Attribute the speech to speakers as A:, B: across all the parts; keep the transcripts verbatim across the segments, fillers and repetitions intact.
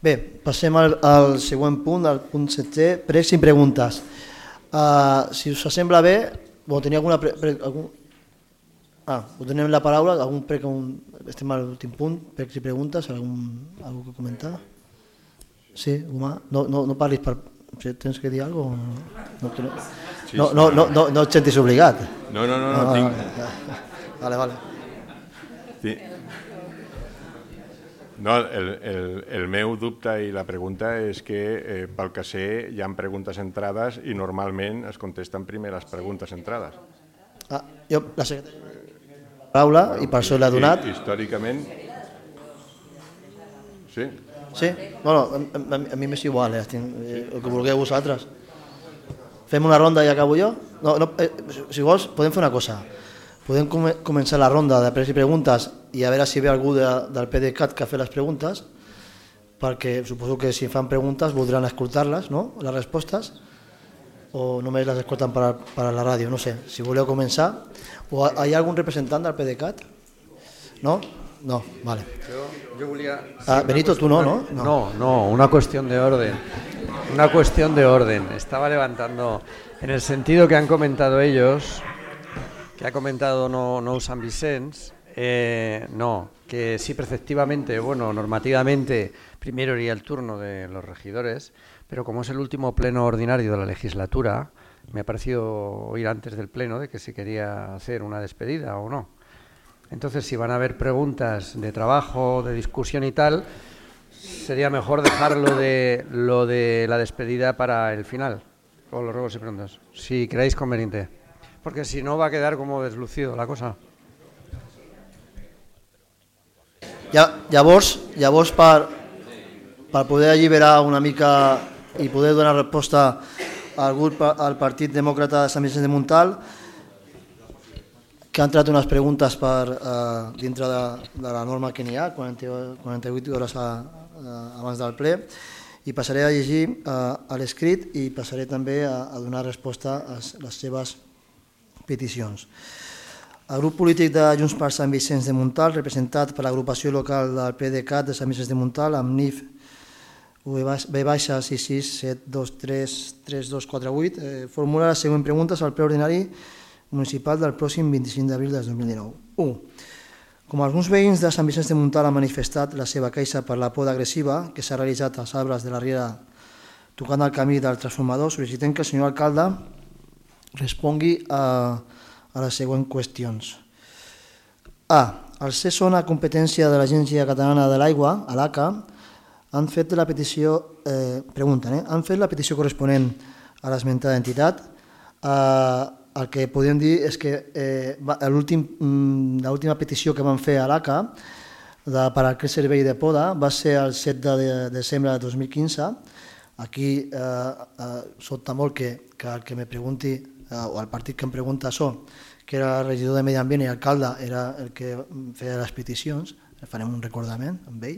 A: Bé, passem al, al següent punt, al punt setè, pregs i preguntes. Uh, si us sembla bé, o teniu alguna... Pre, pre, algun... Ah, us donem la paraula, algun preg, un... estem a l'últim punt, pregs i preguntes, algun, algú que comentar? Sí, Humà? No, no, no parlis per... Tens que dir alguna cosa? No, no,
B: Sí,
A: no,
B: sí.
A: no, no, no, no et sentis obligat.
B: No, no, no, no,
A: Ah,
B: tinc...
A: Vale, vale.
B: Sí. No, el, el, el meu dubte i la pregunta és que, eh, pel que sé, hi ha preguntes entrades i normalment es contesten primer les preguntes entrades.
A: Ah, jo, la secretària, la paraula, bueno, i per això l'ha donat.
B: I, històricament... Sí?
A: Sí? Bueno, a, a, a mi m'és igual, eh, el que vulgueu vosaltres. Fem una ronda i acabo jo? No, no, eh, si vols, podem fer una cosa. Podem com començar la ronda de pregs i preguntes i a veure si ve algú de, del PDeCAT que ha fet les preguntes, perquè suposo que si fan preguntes voldran escoltar-les, no?, les respostes, o només les escolten per a, per a la ràdio, no sé. Si voleu començar, o hi ha algun representant del PDeCAT? No? No, vale.
C: Yo, yo volia...
A: Ah, Benito, tú no, ¿no?
C: No, no, no, una cuestión de orden. Una cuestión de orden. Estaba levantando, en el sentido que han comentado ellos, que ha comentado no, no San Vicens, eh, no, que sí, preceptivamente, bueno, normativamente, primero iría el turno de los regidores, pero como es el último pleno ordinario de la legislatura, me ha parecido oír antes del pleno de que se quería hacer una despedida o no. Entonces, si van a haber preguntas de trabajo, de discusión y tal, sería mejor dejar lo de, lo de la despedida para el final, o los ruegos y preguntas, si creáis conveniente, porque si no va a quedar como deslucido la cosa.
A: Ja, llavors, llavors per, per poder alliberar una mica i poder donar resposta al, grup, al Partit Demòcrata de Sant Vicenç de Montalt, que ha entrat unes preguntes per, eh, dintre de, de la norma que n'hi ha, quaranta-vuit hores a, a, abans del ple, i passaré a llegir eh, a l'escrit i passaré també a, a donar resposta a les seves peticions. El grup polític de Junts per Sant Vicenç de Montalt, representat per l'agrupació local del PDeCAT de Sant Vicenç de Montalt, amb N I F B sis sis set dos tres tres dos quatre vuit, eh, formula les següents preguntes al ple ordinari municipal del pròxim vint-i-cinc d'abril del dos mil dinou. u. Com alguns veïns de Sant Vicenç de Montalt han manifestat la seva queixa per la poda agressiva que s'ha realitzat als arbres de la riera tocant el camí del transformador, sol·licitem que el senyor alcalde respongui a, a les següents qüestions. A. Al ser zona competència de l'Agència Catalana de l'Aigua, a l'A C A, han fet la petició, eh, pregunten, eh, han fet la petició corresponent a l'esmentada entitat. Eh, el que podem dir és que eh, l'última petició que van fer a l'A C A de, per al servei de poda va ser el set de desembre de dos mil quinze. Aquí eh, eh, sobta molt que, que el que me pregunti, eh, o el partit que em pregunta això, que era el regidor de Medi Ambient i alcalde, era el que feia les peticions, farem un recordament amb ell.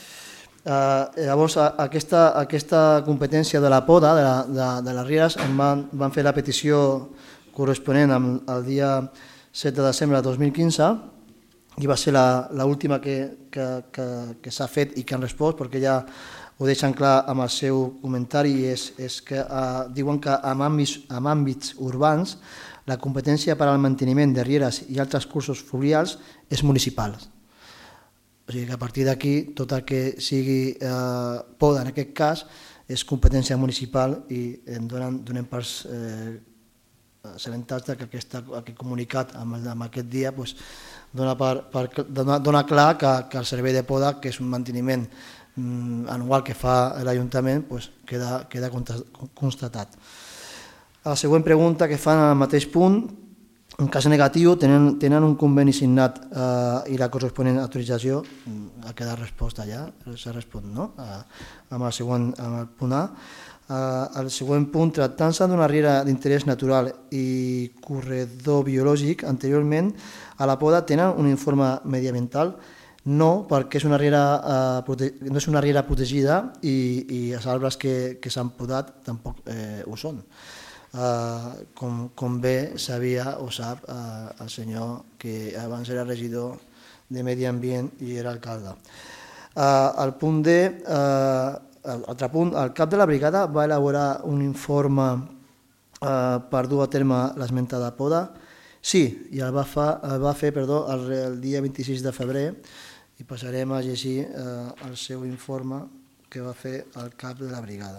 A: Eh, llavors, aquesta, aquesta competència de la poda, de, la, de, de les rieres, van, van fer la petició corresponent el dia set de desembre de dos mil quinze i va ser l'última que, que, que, que s'ha fet i que han respost, perquè ja ho deixen clar amb el seu comentari, és, és que eh, diuen que en àmbits, en àmbits urbans la competència per al manteniment de rieres i altres cursos fluvials és municipal. O sigui que a partir d'aquí tot el que sigui eh, poda en aquest cas és competència municipal i em donen, donem per eh, assabentats que aquesta, aquest comunicat amb, amb aquest dia pues, dona, per, per, dona, dona clar que, que el servei de poda, que és un manteniment mm, anual que fa l'Ajuntament, pues, queda, queda constatat. La següent pregunta que fan al mateix punt, en cas negatiu, tenen, tenen un conveni signat eh, i la corresponent autorització, ha quedat resposta ja, s'ha respost, no? Eh, amb el següent, amb el punt A. Eh, el següent punt, tractant-se d'una riera d'interès natural i corredor biològic, anteriorment a la poda tenen un informe mediambiental? No, perquè és una riera, eh, no és una riera protegida i, i els arbres que, que s'han podat tampoc eh, ho són. Uh, com, com bé sabia o sap uh, el senyor que abans era regidor de Medi Ambient i era alcalde. Al punt D, altre punt, el cap de la brigada va elaborar un informe per dur a terme l'esmentada poda. Sí, i el va fer el dia vint-i-sis de febrer i passarem a llegir el seu informe que va fer el cap de la brigada.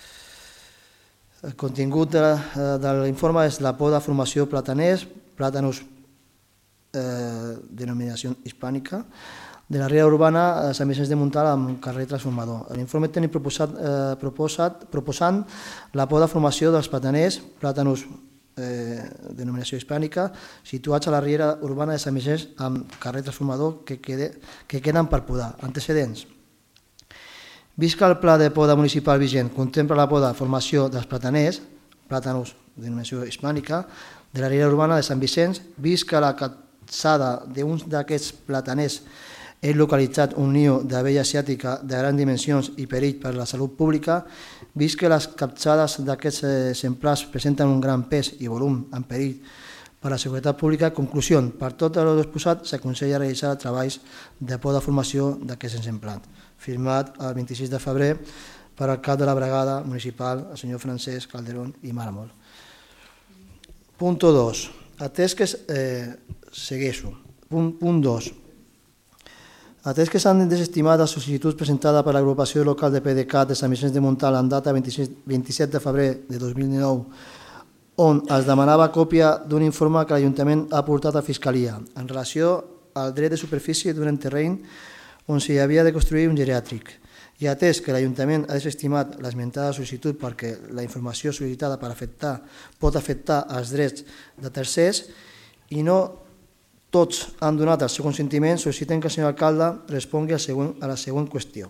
A: El contingut de l'informe és la poda formació plataners, plàtanos denominació hispànica, de la ria urbana a Sant Vicenç de Montalt amb carrer transformador. L'informe tècnic proposant la poda formació dels plataners, plàtanos denominació hispànica, situats a la riera urbana de Sant Vicenç amb carrer transformador que queden per podar. Antecedents. Visca el pla de poda municipal vigent contempla la poda formació dels plataners, plàtanos denominació hispànica, de la riera urbana de Sant Vicenç, visca la capçada d'un d'aquests plataners és localitzat un niu d'abella asiàtica de grans dimensions i perill per a la salut pública, vist que les capçades d'aquests exemplars presenten un gran pes i volum en perill per a la seguretat pública. Conclusió, per tot el exposat s'aconsella realitzar treballs de poda formació d'aquests exemplars. Firmat el vint-i-sis de febrer per al cap de la brigada municipal, el senyor Francesc Calderón i Màramol. Punt dos. Atès que segueixo. Punt dos. Atès que s'han desestimat les sol·licituds presentades per l'agrupació local de P D C A T de Sant Vicenç de Montalt en data vint-i-set de febrer de dos mil dinou, on es demanava còpia d'un informe que l'Ajuntament ha portat a Fiscalia en relació al dret de superfície d'un terreny on s'hi havia de construir un geriàtric. I atès que l'Ajuntament ha desestimat l'esmentada sol·licitud perquè la informació sol·licitada per afectar pot afectar els drets de tercers i no tots han donat el seu consentiment, sol·liciten que el senyor alcalde respongui a la següent qüestió.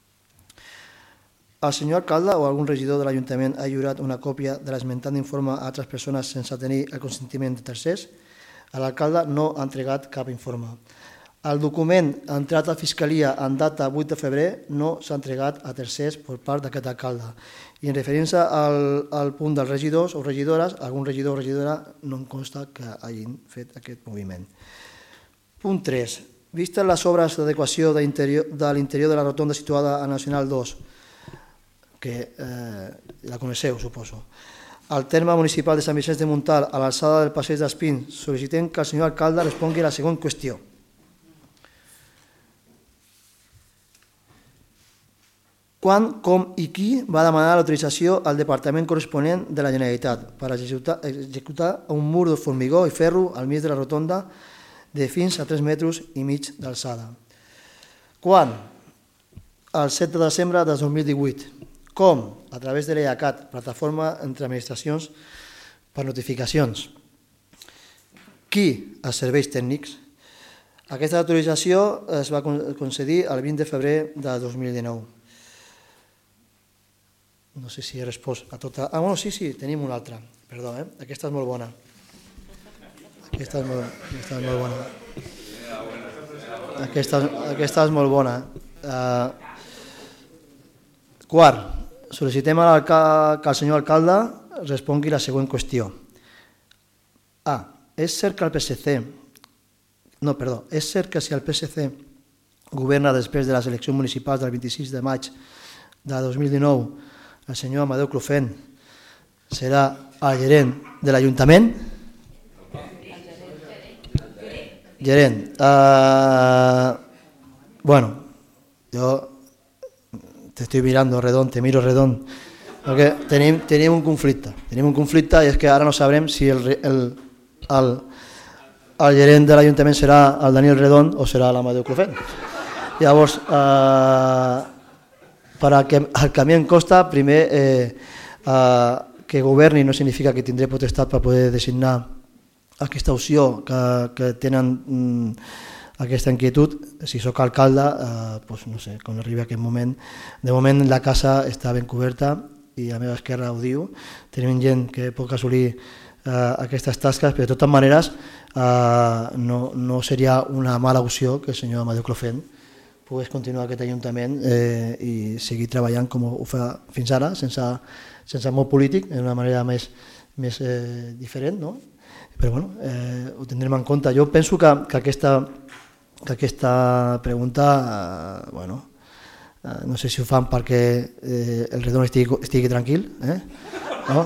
A: El senyor alcalde o algun regidor de l'Ajuntament ha lliurat una còpia de l'esmentat informe a altres persones sense tenir el consentiment de tercers? L'alcalde no ha entregat cap informe. El document entrat a Fiscalia en data vuit de febrer no s'ha entregat a tercers per part d'aquest alcalde. I en referència al punt dels regidors o regidores, algun regidor o regidora no em consta que hagin fet aquest moviment. Punt tres. Vistes les obres d'adequació de l'interior de la rotonda situada a Nacional dos, que la coneixeu, suposo, al terme municipal de Sant Vicenç de Montalt, a l'alçada del passeig dels Pins, sol·licitem que el senyor alcalde respongui a la següent qüestió. Quan, com i qui va demanar l'autorització al departament corresponent de la Generalitat per executar un mur de formigó i ferro al mig de la rotonda de fins a tres metres i mig d'alçada? Quan? El set de desembre de dos mil divuit. Com? A través de l'E A C A T, plataforma entre administracions per notificacions. Qui? Els serveis tècnics. Aquesta autorització es va concedir el vint de febrer de dos mil dinou. No sé si he respost a tota... Ah, bueno, sí, sí, tenim una altra. Perdó, eh? Aquesta és molt bona. Aquesta és molt, aquesta és molt bona. Aquesta, aquesta és molt bona. Uh, quart, sol·licitem que el senyor alcalde respongui la següent qüestió. A. És cert que el P S C... No, perdó. És cert que si el P S C governa després de les eleccions municipals del vint-i-sis de maig de dos mil dinou, el senyor Amadeu Clofent serà el gerent de l'Ajuntament? Gerent. Bueno, yo te estoy mirando, Redón, te miro, Redón, porque tenim un conflicte. Tenim un conflicte i és que ara no sabrem si el gerent de l'Ajuntament serà el Daniel Redón o serà l'Amadeu Clofent. Llavors, per al que a mi em costa, primer, que governi no significa que tindré potestat per poder designar aquesta opció que tenen aquesta inquietud. Si soc alcalde, no sé, quan arribi aquest moment, de moment la casa està ben coberta i a la meva esquerra ho diu, tenim gent que pot assolir aquestes tasques, però de totes maneres no seria una mala opció que el senyor Amadeu Clofent pogués continuar aquest Ajuntament i seguir treballant com ho fa fins ara, sense mot polític, d'una manera més diferent, no? Però bueno, ho tindrem en compte. Jo penso que aquesta pregunta, bueno, no sé si ho fan perquè el retorn estigui tranquil, no?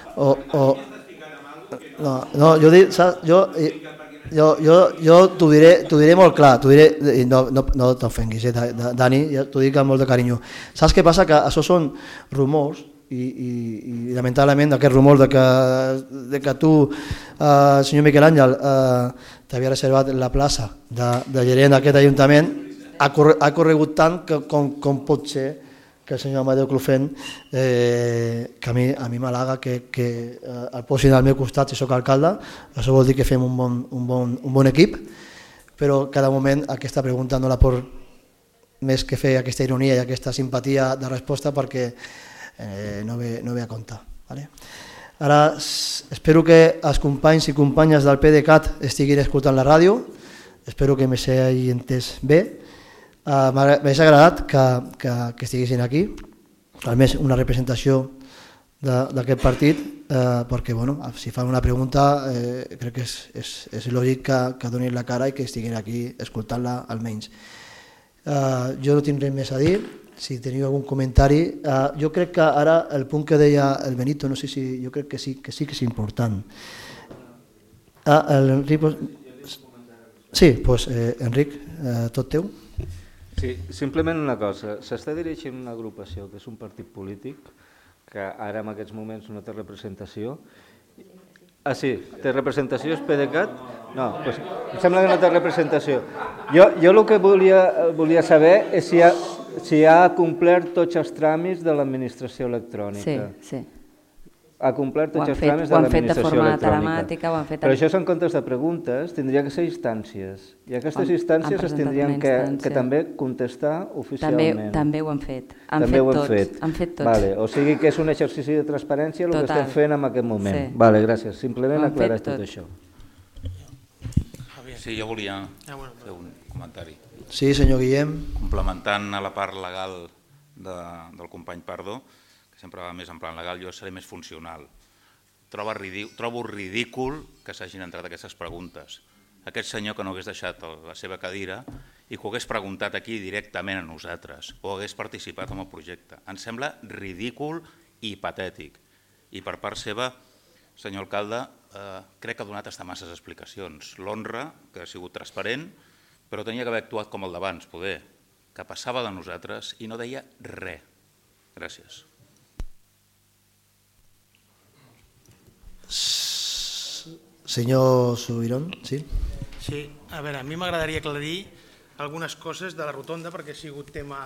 A: No, jo dic, saps, jo... Jo, jo, jo t'ho diré, t'ho diré molt clar, t'ho diré, no, no, no t'ofenguis, eh, Dani, ja t'ho dic amb molt de carinyo. Saps què passa? Que això són rumors i, i, i lamentablement aquest rumor de que, de que tu, eh, senyor Miquel Àngel, eh, t'havia reservat la plaça de, de gerent d'aquest ajuntament, ha, corre, ha corregut tant que, com, com pot ser que el senyor Amadeu Clofent, eh, que a mi, a mi m'halaga que, que eh, el posin al meu costat si sóc alcalde, això vol dir que fem un bon, un bon, un bon equip, però cada moment aquesta pregunta no la pot més que fer aquesta ironia i aquesta simpatia de resposta perquè eh, no, ve, no ve a compte. Vale? Ara espero que els companys i companyes del PDeCAT estiguin escoltant la ràdio, espero que me s'hagi entès bé. Uh, M'hagués agradat que, que, que estiguessin aquí, almenys una representació d'aquest partit, eh, perquè bueno, si fan una pregunta eh, crec que és, és, és lògic que, que donin la cara i que estiguin aquí escoltant-la almenys. Uh, jo no tinc res més a dir, si teniu algun comentari. Uh, jo crec que ara el punt que deia el Benito, no sé si, jo crec que sí que, sí que és important. Uh, el Enric, sí, doncs eh, Enric, eh, tot teu.
D: Sí, simplement una cosa, s'està dirigint una agrupació que és un partit polític que ara en aquests moments no té representació. Ah, sí, té representació, és PDeCAT? No, doncs em sembla que no té representació. Jo, jo el que volia, volia saber és si ha, si ha complert tots els tràmits de l'administració electrònica.
E: Sí, sí.
D: Ha complert tots els tràmits de l'administració electrònica.
E: Fet...
D: Però això són comptes de preguntes, tindria que ser instàncies. I aquestes instàncies es tindrien que, que també contestar oficialment.
E: També, també ho han fet. Han
D: també
E: fet
D: ho han
E: tots.
D: fet.
E: Han fet tots.
D: Vale, o sigui que és un exercici de transparència el Total. que estem fent en aquest moment. Sí. Vale, gràcies. Simplement aclarar tot. tot això.
F: Sí, jo volia fer un comentari.
A: Sí, senyor Guillem.
F: Complementant a la part legal de, del company Pardo, que sempre va més en plan legal, jo seré més funcional. Trobo, ridí, trobo ridícul que s'hagin entrat aquestes preguntes. Aquest senyor que no hagués deixat la seva cadira i que ho hagués preguntat aquí directament a nosaltres o hagués participat en el projecte. Em sembla ridícul i patètic. I per part seva, senyor alcalde, eh, crec que ha donat hasta masses explicacions. L'honra, que ha sigut transparent, però tenia que haver actuat com el d'abans, poder, que passava de nosaltres i no deia res. Gràcies.
A: Senyor Subirón, sí?
G: Sí, a veure, a mi m'agradaria aclarir algunes coses de la rotonda perquè ha sigut tema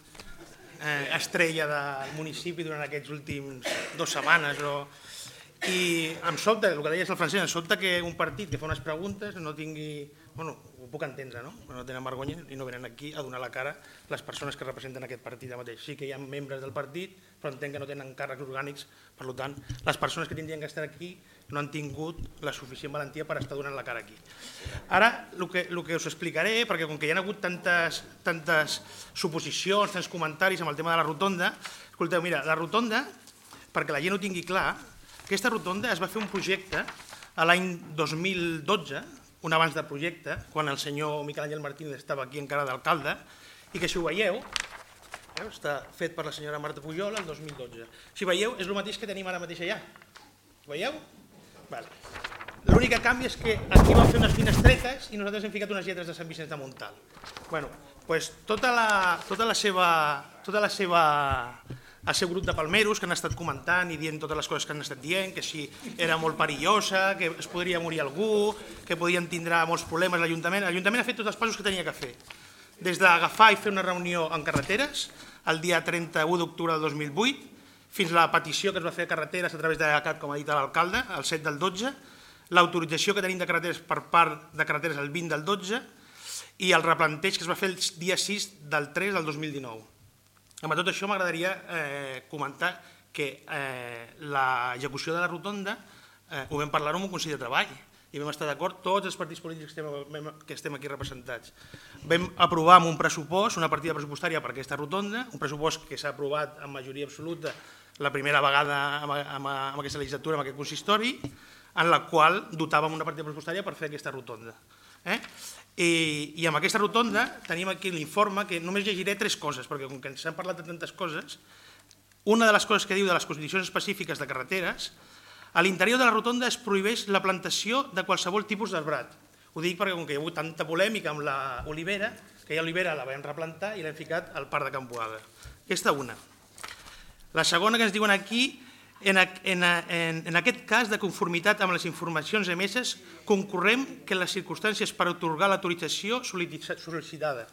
G: eh, estrella del municipi durant aquests últims dues setmanes. O... I em sobta, el que deies el Francesc, em sobta que un partit que fa unes preguntes no tingui... Bueno, ho puc entendre, no? No tenen vergonya i no venen aquí a donar la cara les persones que representen aquest partit mateix. Sí que hi ha membres del partit, però entenc que no tenen càrrecs orgànics, per tant, les persones que tindrien que estar aquí no han tingut la suficient valentia per estar donant la cara aquí. Ara, el que, el que us explicaré, perquè com que hi ha hagut tantes, tantes suposicions, tants comentaris amb el tema de la rotonda, escolteu, mira, la rotonda, perquè la gent ho tingui clar, aquesta rotonda es va fer un projecte l'any dos mil dotze, un abans de projecte, quan el senyor Miquel Àngel Martínez estava aquí encara d'alcalde, i que si ho veieu, està fet per la senyora Marta Pujol el dos mil dotze. Si veieu, és el mateix que tenim ara mateix allà. Ho veieu? Vale. L'únic canvi és que aquí vam fer unes finestretes i nosaltres hem ficat unes lletres de Sant Vicenç de Montalt. Bueno, doncs tota la, tota la seva... Tota la seva el seu grup de palmeros que han estat comentant i dient totes les coses que han estat dient, que si era molt perillosa, que es podria morir algú, que podien tindre molts problemes l'Ajuntament. L'Ajuntament ha fet tots els passos que tenia que fer. Des d'agafar i fer una reunió en carreteres el dia trenta-u d'octubre del dos mil vuit, fins a la petició que es va fer a carreteres a través de l'A C A T, com ha dit l'alcalde, el set del dotze, l'autorització que tenim de carreteres per part de carreteres el vint del dotze i el replanteig que es va fer el dia sis del tres del dos mil dinou. Amb tot això m'agradaria eh, comentar que eh, l'execució de la rotonda eh, ho vam parlar amb un Consell de Treball i vam estar d'acord tots els partits polítics que estem, que estem aquí representats. Vam aprovar amb un pressupost, una partida pressupostària per aquesta rotonda, un pressupost que s'ha aprovat amb majoria absoluta la primera vegada amb, amb, amb aquesta legislatura, amb aquest consistori, en la qual dotàvem una partida pressupostària per fer aquesta rotonda. I amb aquesta rotonda tenim aquí l'informe, que només llegiré tres coses, perquè com que ens hem parlat de tantes coses, una de les coses que diu de les condicions específiques de carreteres, a l'interior de la rotonda es prohibeix la plantació de qualsevol tipus d'arbrat. Ho dic perquè com que hi ha hagut tanta polèmica amb l'olivera, que ja l'olivera la vam replantar i l'hem ficat al parc de Can Boada. Aquesta una. La segona que ens diuen aquí, en, en, en, en aquest cas de conformitat amb les informacions emeses, concurrem que les circumstàncies per atorgar l'autorització sol·licitada.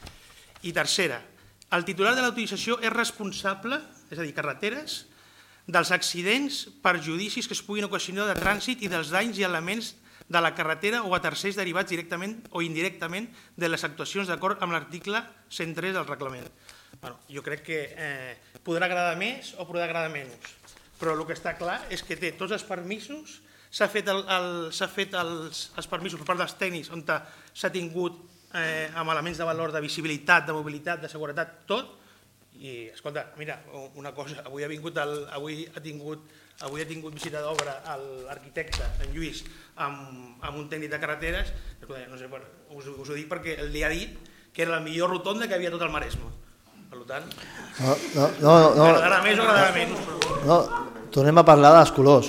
G: I tercera, el titular de l'autorització és responsable, és a dir, carreteres, dels accidents, perjudicis que es puguin ocasionar de trànsit i dels danys i elements de la carretera o a tercers derivats directament o indirectament de les actuacions d'acord amb l'article cent tres del reglament. Bueno, jo crec que eh, podrà agradar més o podrà agradar menys, però el que està clar és que té tots els permisos, s'ha fet, el, el, fet els, els permisos per part dels tècnics on s'ha tingut eh, amb elements de valor de visibilitat, de mobilitat, de seguretat, tot. I, escolta, mira, una cosa, avui ha vingut, el, avui ha tingut, avui ha tingut visita d'obra l'arquitecte, en Lluís, amb, amb un tècnic de carreteres, escolta, no sé, us, us ho dic perquè li ha dit que era la millor rotonda que havia tot el Maresme. Per tant,
A: no, no, no, no,
G: agradarà més o agradarà menys.
A: No, tornem a parlar dels colors.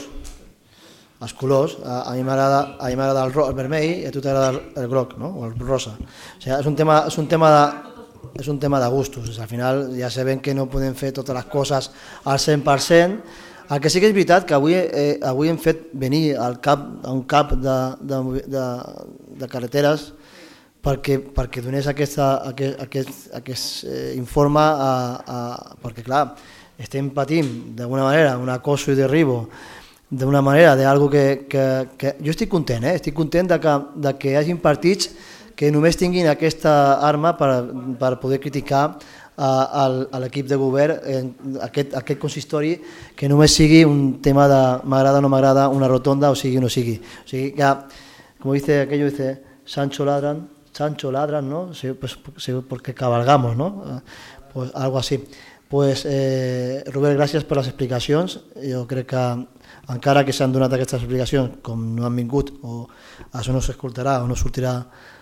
A: Els colors, a, a mi m'agrada el, el vermell i a tu t'agrada el, el groc, no? O el rosa. O sigui, és un tema, és un tema de... és un tema de gustos, al final ja sabem que no podem fer totes les coses al cent per cent. El que sí que és veritat que avui, eh, avui hem fet venir al cap, a un cap de, de, de, de carreteres perquè, perquè donés aquesta, aquest, aquest, aquest eh, informe, a, a, perquè clar, estem patint d'alguna manera un acoso i derribo d'una manera d'algo que, que, que... Jo estic content, eh? estic content de que, de que hi hagin partits que només tinguin aquesta arma per, per poder criticar a, a l'equip de govern, en aquest, aquest consistori, que només sigui un tema de m'agrada o no m'agrada una rotonda o sigui o no sigui. O sigui que, com dice aquello, dice, Sancho ladran, Sancho ladran, ¿no? Sí, pues, sí, porque cabalgamos, ¿no? Pues algo así. Pues, eh, Robert, gràcies per les explicacions. Jo crec que, encara que s'han donat aquestes explicacions, com no han vingut, o això no s'escoltarà o no sortirà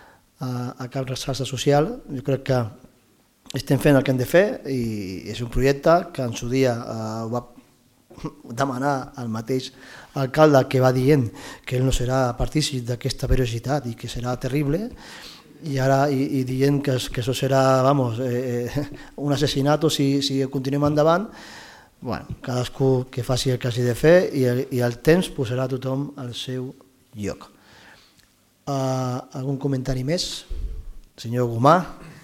A: a, a cap xarxa social, jo crec que estem fent el que hem de fer i és un projecte que en su dia eh, va demanar el mateix alcalde, que va dient que ell no serà partícip d'aquesta perillositat i que serà terrible, i ara i, i dient que, que això serà, vamos, eh, un assassinat si, si continuem endavant. Bueno, cadascú que faci el que hagi de fer i el, i el temps posarà tothom al seu lloc. Uh, algun comentari més? Senyor Gomà.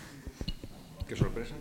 B: Que sorpresa.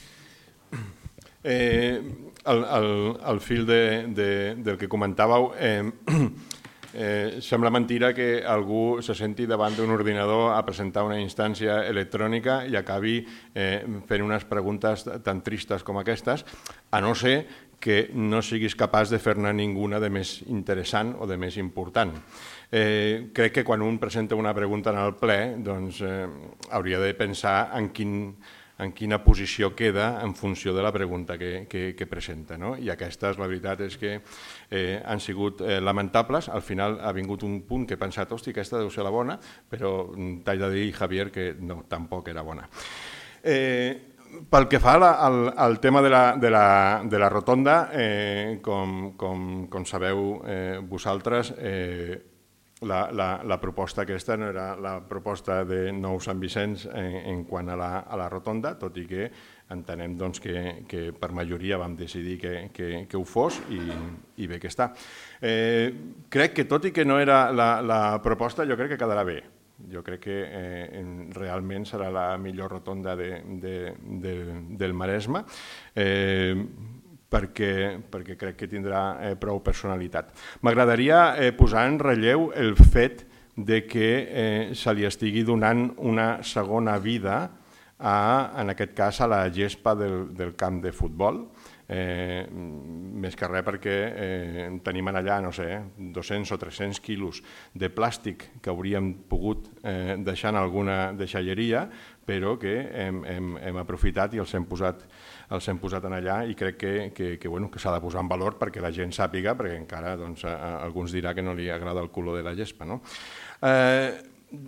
B: Eh, el, el, el fil de, de, del que comentàveu, eh, eh, sembla mentira que algú se senti davant d'un ordinador a presentar una instància electrònica i acabi eh, fent unes preguntes tan tristes com aquestes, a no ser que no siguis capaç de fer-ne ninguna de més interessant o de més important. Eh, crec que quan un presenta una pregunta en el ple, doncs eh, hauria de pensar en, quin, en quina posició queda en funció de la pregunta que, que, que presenta, no? I aquestes, la veritat és que eh, han sigut eh, lamentables. Al final ha vingut un punt que he pensat, hosti, aquesta deu ser la bona, però t'haig de dir, Javier, que no, tampoc era bona. Eh, Pel que fa la, al, al tema de la, de la, de la rotonda, eh, com, com, com sabeu eh, vosaltres, eh, la, la, la proposta aquesta no era la proposta de Nou Sant Vicenç en, en quant a la, a la rotonda, tot i que entenem doncs, que, que per majoria vam decidir que, que, que ho fos i, i bé que està. Eh, crec que tot i que no era la, la proposta, jo crec que quedarà bé. Jo crec que eh, realment serà la millor rotonda de, de, de, del Maresme, eh, perquè, perquè crec que tindrà eh, prou personalitat. M'agradaria eh, posar en relleu el fet de que eh, se li estigui donant una segona vida, a, en aquest cas, a la gespa del, del camp de futbol, Eh, més que res perquè eh, tenim allà, no sé, dos-cents o tres-cents quilos de plàstic que hauríem pogut eh, deixar en alguna deixalleria, però que hem, hem, hem aprofitat i els hem posat, els hem posat en allà i crec que, que, que, bueno, que s'ha de posar en valor perquè la gent sàpiga, perquè encara doncs, a, a, alguns dirà que no li agrada el color de la gespa, no? Eh,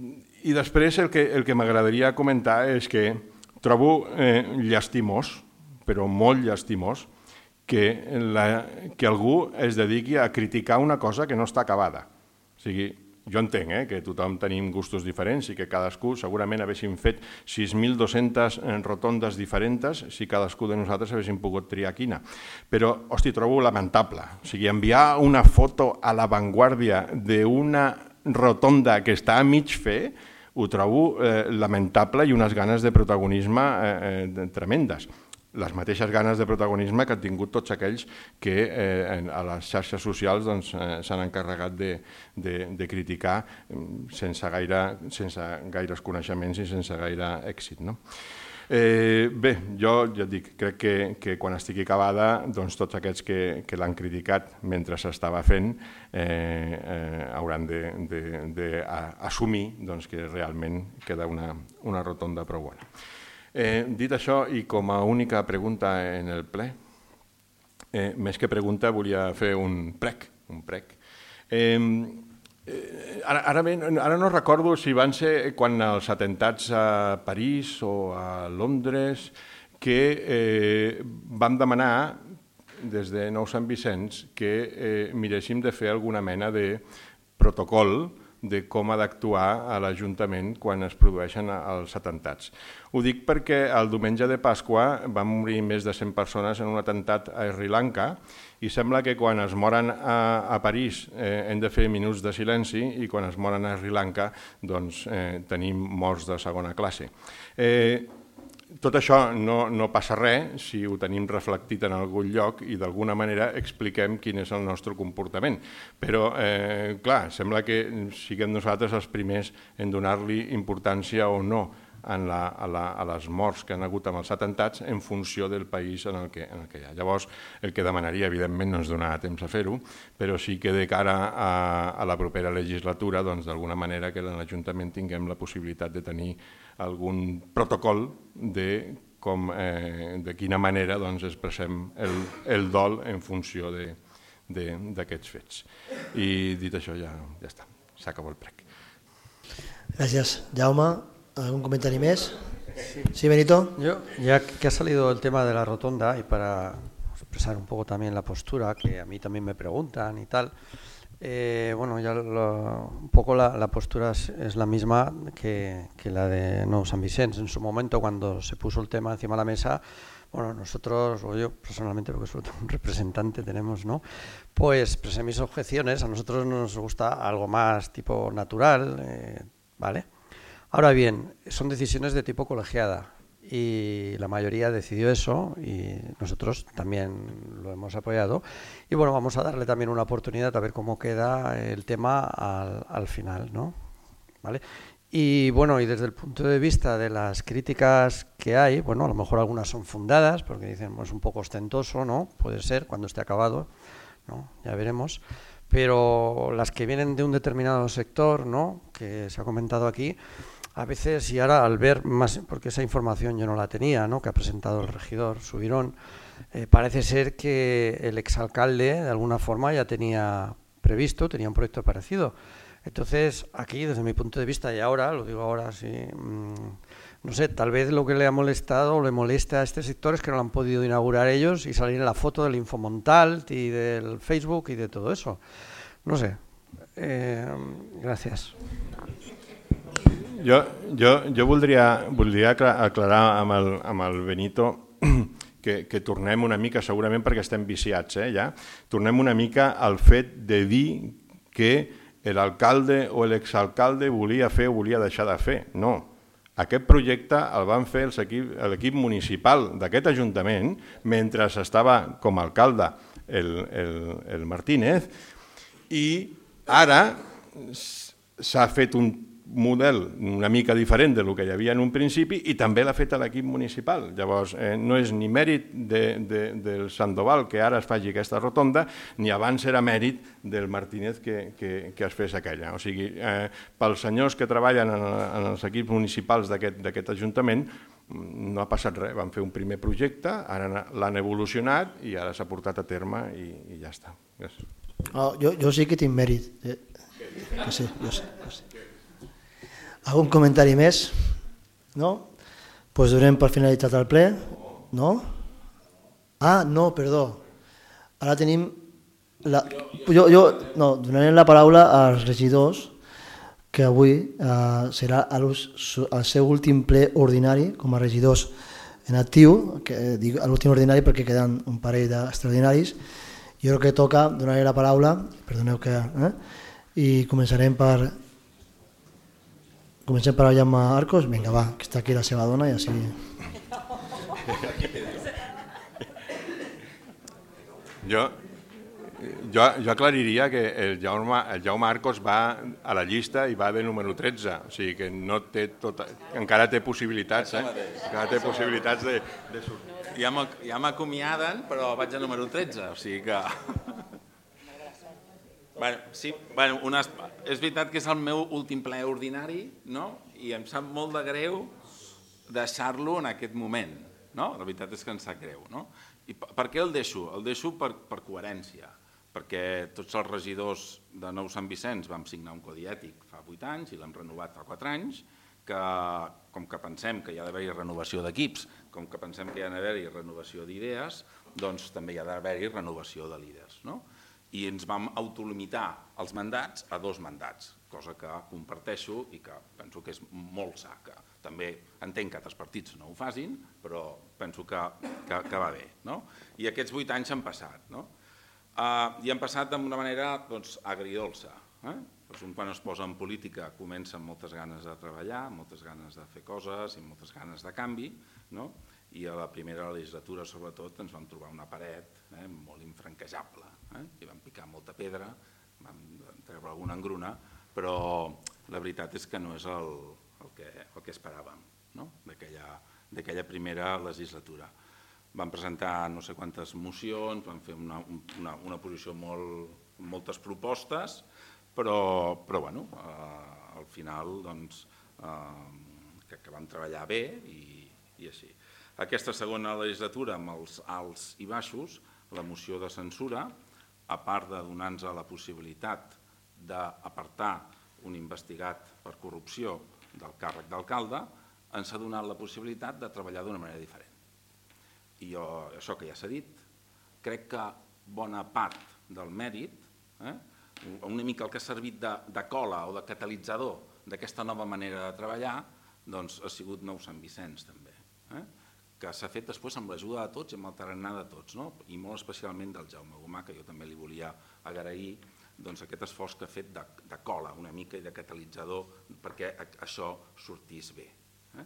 B: I després el que, el que m'agradaria comentar és que trobo eh, llastimós, però molt llastimós, que, la, que algú es dediqui a criticar una cosa que no està acabada. O sigui, jo entenc eh, que tothom tenim gustos diferents i que cadascú segurament haguéssim fet sis mil dos-centes rotondes diferents si cadascú de nosaltres haguéssim pogut triar quina. Però, hosti, trobo lamentable. O sigui, enviar una foto a l'avantguàrdia d'una rotonda que està a mig fer ho trobo eh, lamentable i unes ganes de protagonisme eh, eh, tremendes. Les mateixes ganes de protagonisme que han tingut tots aquells que eh, a les xarxes socials doncs, eh, s'han encarregat de, de, de criticar sense, gaire, sense gaires coneixements i sense gaire èxit. No? Eh, bé, jo ja et dic, crec que, que quan estigui acabada, doncs, tots aquests que, que l'han criticat mentre s'estava fent eh, eh, hauran d'assumir doncs, que realment queda una, una rotonda prou bona. Eh, dit això, i com a única pregunta en el ple, eh, més que pregunta volia fer un prec. Un prec. Eh, eh, ara, ara, bé, ara no recordo si van ser quan els atentats a París o a Londres que eh, vam demanar des de Nou Sant Vicenç que eh, miréssim de fer alguna mena de protocol de com ha d'actuar a l'Ajuntament quan es produeixen els atemptats. Ho dic perquè el diumenge de Pasqua van morir més de cent persones en un atemptat a Sri Lanka i sembla que quan es moren a, a París eh, hem de fer minuts de silenci i quan es moren a Sri Lanka doncs, eh, tenim morts de segona classe. Eh, Tot això no, no passa res si ho tenim reflectit en algun lloc i d'alguna manera expliquem quin és el nostre comportament. Però, eh, clar, sembla que siguem nosaltres els primers en donar-li importància o no en la, a, la, a les morts que han hagut amb els atemptats en funció del país en el que, en el que hi ha. Llavors, el que demanaria, evidentment, no ens donarà temps a fer-ho, però sí que de cara a, a la propera legislatura, doncs, d'alguna manera que en l'Ajuntament tinguem la possibilitat de tenir algun protocol de, com, eh, de quina manera doncs, expressem el, el dol en funció d'aquests fets. I dit això ja, ja està, s'acabó el prec.
A: Gràcies. Jaume, ¿algún comentario más? Sí, sí, Benito.
C: Yo, ya que ha salido el tema de la rotonda y para expresar un poco también la postura, que a mí también me preguntan y tal, eh, bueno, ya lo, un poco la, la postura es, es la misma que, que la de Nou Sant Vicenç. En su momento, cuando se puso el tema encima de la mesa, bueno, nosotros, o yo personalmente, porque soy un representante tenemos, ¿no? Pues presé mis objeciones. A nosotros nos gusta algo más tipo natural, eh, ¿vale? Ahora bien, son decisiones de tipo colegiada y la mayoría decidió eso y nosotros también lo hemos apoyado. Y bueno, vamos a darle también una oportunidad a ver cómo queda el tema al, al final, ¿no? ¿Vale? Y bueno, y desde el punto de vista de las críticas que hay, bueno, a lo mejor algunas son fundadas porque dicen, pues un poco ostentoso, ¿no? Puede ser cuando esté acabado, ¿no? Ya veremos. Pero las que vienen de un determinado sector, ¿no? Que se ha comentado aquí, a veces, y ahora al ver más, porque esa información yo no la tenía, ¿no? Que ha presentado el regidor Subirón, eh, parece ser que el exalcalde de alguna forma ya tenía previsto, tenía un proyecto parecido. Entonces, aquí, desde mi punto de vista, y ahora, lo digo ahora, sí, mmm, no sé, tal vez lo que le ha molestado o le molesta a este sector es que no lo han podido inaugurar ellos y salir en la foto del Infomontal y del Facebook y de todo eso. No sé. Eh, gràcies.
B: Jo, jo, jo voldria, voldria aclarar amb el, amb el Benito que, que tornem una mica, segurament perquè estem viciats, eh, ja, tornem una mica al fet de dir que l'alcalde o l'exalcalde volia fer o volia deixar de fer. No. Aquest projecte el van fer l'equip municipal d'aquest Ajuntament mentre estava com a alcalde el, el, el Martínez i ara s'ha fet un model una mica diferent del que hi havia en un principi i també l'ha fet l'equip municipal. Llavors, eh, no és ni mèrit de, de, del Sandoval que ara es faci aquesta rotonda, ni abans era mèrit del Martínez que, que, que es fes aquella. O sigui, eh, pels senyors que treballen en, en els equips municipals d'aquest Ajuntament no ha passat res. Van fer un primer projecte, ara l'han evolucionat i ara s'ha portat a terme i, i ja està.
A: Oh, jo, jo sí que tinc mèrit. Eh, que sí, jo sé. Jo sé. Algun comentari més? No? Doncs donem per finalitzat el ple. No? Ah, no, perdó. Ara tenim... La... Jo, jo, no, donarem la paraula als regidors, que avui eh, serà el seu últim ple ordinari com a regidors en actiu, que dic l'últim ordinari perquè queden un parell d'extraordinaris. Jo crec que toca donar la paraula, perdoneu que... Eh? I començarem per... Comencem per Jaume Arcos. Vinga, va, que està aquí la seva dona i així...
B: Jo... Jo, jo aclariria que el Jaume, el Jaume Arcos va a la llista i va de número tretze, o sigui que no té tota, encara té possibilitats, eh? Encara té possibilitats de, de sortir.
H: Ja m'acomiaden, però vaig a número tretze, o sigui que... Bueno, sí, bueno, unes... és veritat que és el meu últim ple ordinari, no? I em sap molt de greu deixar-lo en aquest moment, no? La veritat és que em sap greu, no? I per què el deixo? El deixo per, per coherència, perquè tots els regidors de Nou Sant Vicenç vam signar un codi ètic fa vuit anys i l'hem renovat fa quatre anys, que com que pensem que hi ha d'haver-hi renovació d'equips, com que pensem que hi ha d'haver-hi renovació d'idees, doncs també hi ha d'haver-hi renovació de líders, no? I ens vam autolimitar els mandats a dos mandats, cosa que comparteixo i que penso que és molt sa, que també entenc que altres partits no ho facin, però penso que, que, que va bé, no? I aquests vuit anys han passat, no? Uh, I han passat d'una manera doncs, agridolça. Eh? Doncs un quan es posa en política comença amb moltes ganes de treballar, moltes ganes de fer coses i moltes ganes de canvi, no? I a la primera legislatura sobretot ens vam trobar una paret eh, molt infranquejable, eh? I vam picar molta pedra, vam treure alguna engruna, però la veritat és que no és el, el, que, el que esperàvem, no? d'aquella primera legislatura. Vam presentar no sé quantes mocions, vam fer una, una, una posició molt, moltes propostes, però, però bueno, eh, al final doncs, eh, que, que vam treballar bé i, i així. Aquesta segona legislatura, amb els alts i baixos, la moció de censura, a part de donar-nos la possibilitat d'apartar un investigat per corrupció del càrrec d'alcalde, ens ha donat la possibilitat de treballar d'una manera diferent. I jo, això que ja s'ha dit, crec que bona part del mèrit, eh, una mica el que ha servit de, de cola o de catalitzador d'aquesta nova manera de treballar, doncs ha sigut Nou Sant Vicenç també, eh, que s'ha fet després amb l'ajuda de tots i amb el tarannà de tots, no? I molt especialment del Jaume Gomà, que jo també li volia agrair doncs, aquest esforç que ha fet de, de cola una mica i de catalitzador perquè això sortís bé. Eh?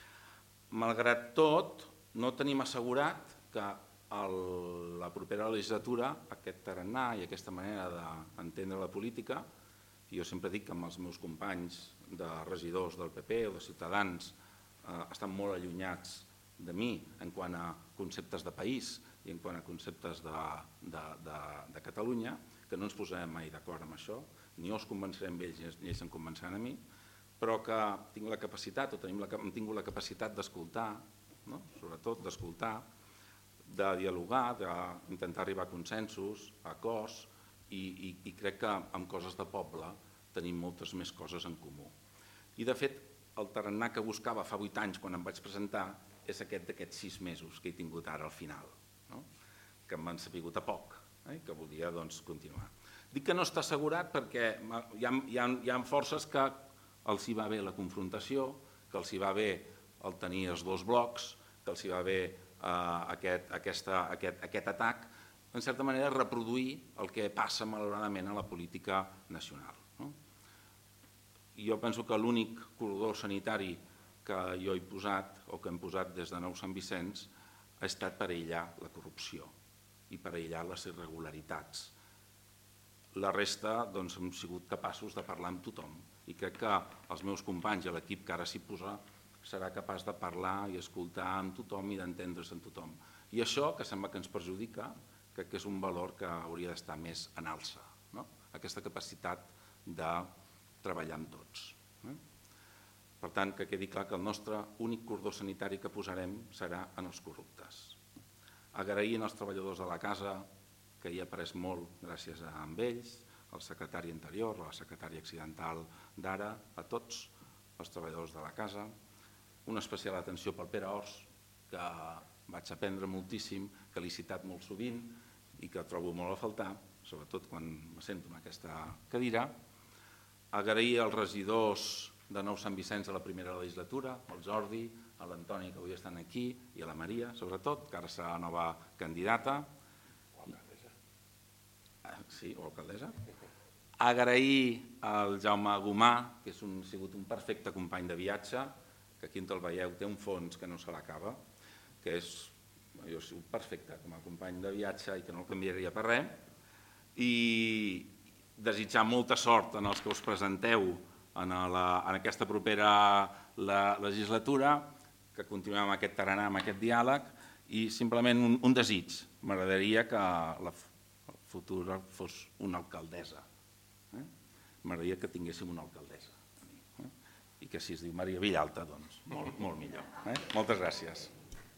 H: Malgrat tot, no tenim assegurat que el, la propera legislatura, aquest tarannà i aquesta manera d'entendre la política, jo sempre dic que amb els meus companys de regidors del P P o de Ciutadans eh, estan molt allunyats de mi en quant a conceptes de país i en quant a conceptes de, de, de, de Catalunya, que no ens posarem mai d'acord amb això, ni jo els convencerem ells ni ells em convenceran a mi, però que tinc la capacitat o tenim la, hem tingut la capacitat d'escoltar, no? Sobretot d'escoltar, de dialogar, d'intentar arribar a consensos, a acords, i, i, i crec que amb coses de poble tenim moltes més coses en comú. I de fet, el tarannà que buscava fa vuit anys quan em vaig presentar és aquest d'aquests sis mesos que he tingut ara al final, no? Que m'han sapigut a poc, eh? Que volia doncs, continuar. Dic que no està assegurat perquè hi ha, hi ha, hi ha forces que els hi va bé la confrontació, que els hi va bé el tenir els dos blocs, que els hi va bé eh, aquest, aquesta, aquest, aquest atac, en certa manera reproduir el que passa malauradament a la política nacional. No? Jo penso que l'únic corredor sanitari que jo he posat, o que hem posat des de Nou Sant Vicenç, ha estat per aïllar la corrupció i per aïllar les irregularitats. La resta doncs, hem sigut capaços de parlar amb tothom i crec que els meus companys i l'equip que ara s'hi posa serà capaç de parlar i escoltar amb tothom i d'entendre's amb tothom. I això, que sembla que ens perjudica, crec que és un valor que hauria d'estar més en alça, no? Aquesta capacitat de treballar amb tots. Eh? Per tant, que quedi clar que el nostre únic cordó sanitari que posarem serà en els corruptes. Agraint als treballadors de la casa, que hi ha après molt gràcies a ells, al secretari anterior, a la secretària accidental d'ara, a tots, els treballadors de la casa, una especial atenció pel Pere Ors, que vaig aprendre moltíssim, que l'he citat molt sovint i que trobo molt a faltar, sobretot quan me sento en aquesta cadira. Agrair als regidors de Nou Sant Vicenç a la primera legislatura, al Jordi, a l'Antoni, que avui estan aquí, i a la Maria, sobretot, que ara serà la nova candidata. Sí, o alcaldessa. Agrair al Jaume Gomà, que ha sigut un perfecte company de viatge, que aquí on el veieu té un fons que no se l'acaba, que és, jo he sigut perfecte com a company de viatge i que no el canviaria per res, i desitjar molta sort en els que us presenteu en aquesta propera legislatura, que continuem amb aquest tarannà, amb aquest diàleg, i simplement un desig. M'agradaria que la futura fos una alcaldessa. M'agradaria que tinguéssim una alcaldessa. I que si es diu Maria Villalta, doncs molt millor. Moltes gràcies.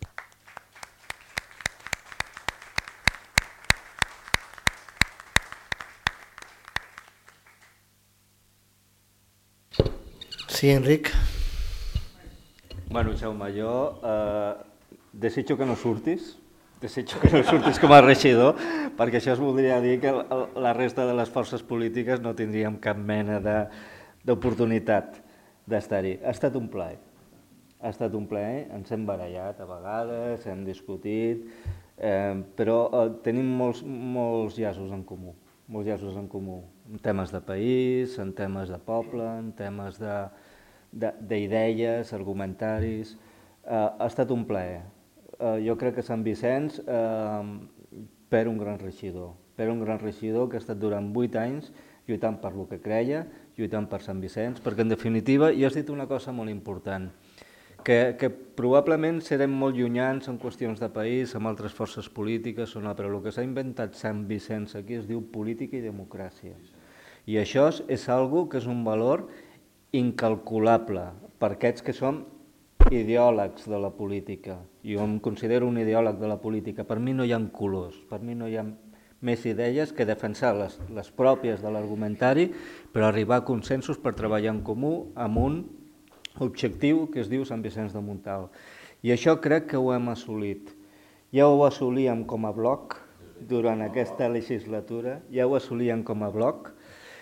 A: Sí, Enric.
D: Bueno, Jaume, jo desitjo que no surtis, desitjo que no surtis com a regidor, perquè això es voldria dir que la resta de les forces polítiques no tindríem cap mena d'oportunitat d'estar-hi. Ha estat un plaer, ha estat un plaer, ens hem barallat a vegades, hem discutit, però tenim molts llaços en comú, molts llaços en comú, en temes de país, en temes de poble, en temes d'idees, argumentaris. Ha estat un plaer. Jo crec que Sant Vicenç perd un gran regidor, perd un gran regidor que ha estat durant vuit anys lluitant per el que creia, lluitant per Sant Vicenç, perquè en definitiva, i has dit una cosa molt important, que probablement serem molt llunyans en qüestions de país, amb altres forces polítiques, però el que s'ha inventat Sant Vicenç aquí es diu política i democràcia. I això és una cosa que és un valor incalculable per aquests que som ideòlegs de la política. Jo em considero un ideòleg de la política. Per mi no hi ha colors, per mi no hi ha més idees que defensar les pròpies de l'argumentari, però arribar a consensos per treballar en comú amb un objectiu que es diu Sant Vicenç de Montalt. I això crec que ho hem assolit. Ja ho assolíem com a bloc durant aquesta legislatura, ja ho assolíem com a bloc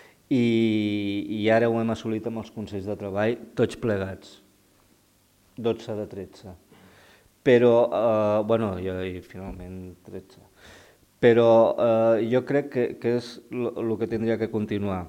D: i ara ho hem assolit amb els consells de treball, tots plegats, dotze de tretze. Però, bueno, i finalment tretze. Però jo crec que és el que tindria que continuar.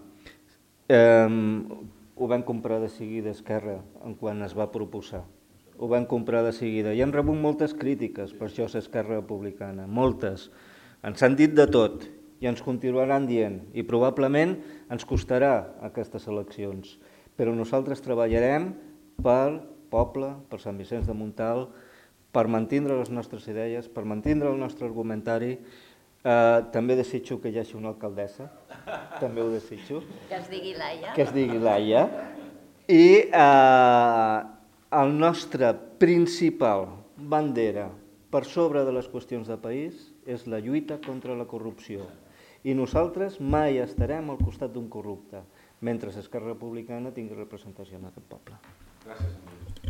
D: Ho vam comprar de seguida Esquerra quan es va proposar. Ho vam comprar de seguida. I hem rebut moltes crítiques per això és Esquerra Republicana, moltes. Ens han dit de tot i ens continuaran dient i probablement ens costarà aquestes eleccions. Però nosaltres treballarem per poble, per Sant Vicenç de Montalt, per mantindre les nostres idees, per mantindre el nostre argumentari. També desitjo que hi hagi una alcaldessa, també ho desitjo.
E: Que es digui Laia.
D: Que es digui Laia. I el nostre principal bandera per sobre de les qüestions de país és la lluita contra la corrupció. I nosaltres mai estarem al costat d'un corrupte, mentre Esquerra Republicana tingui representació en aquest poble. Gràcies.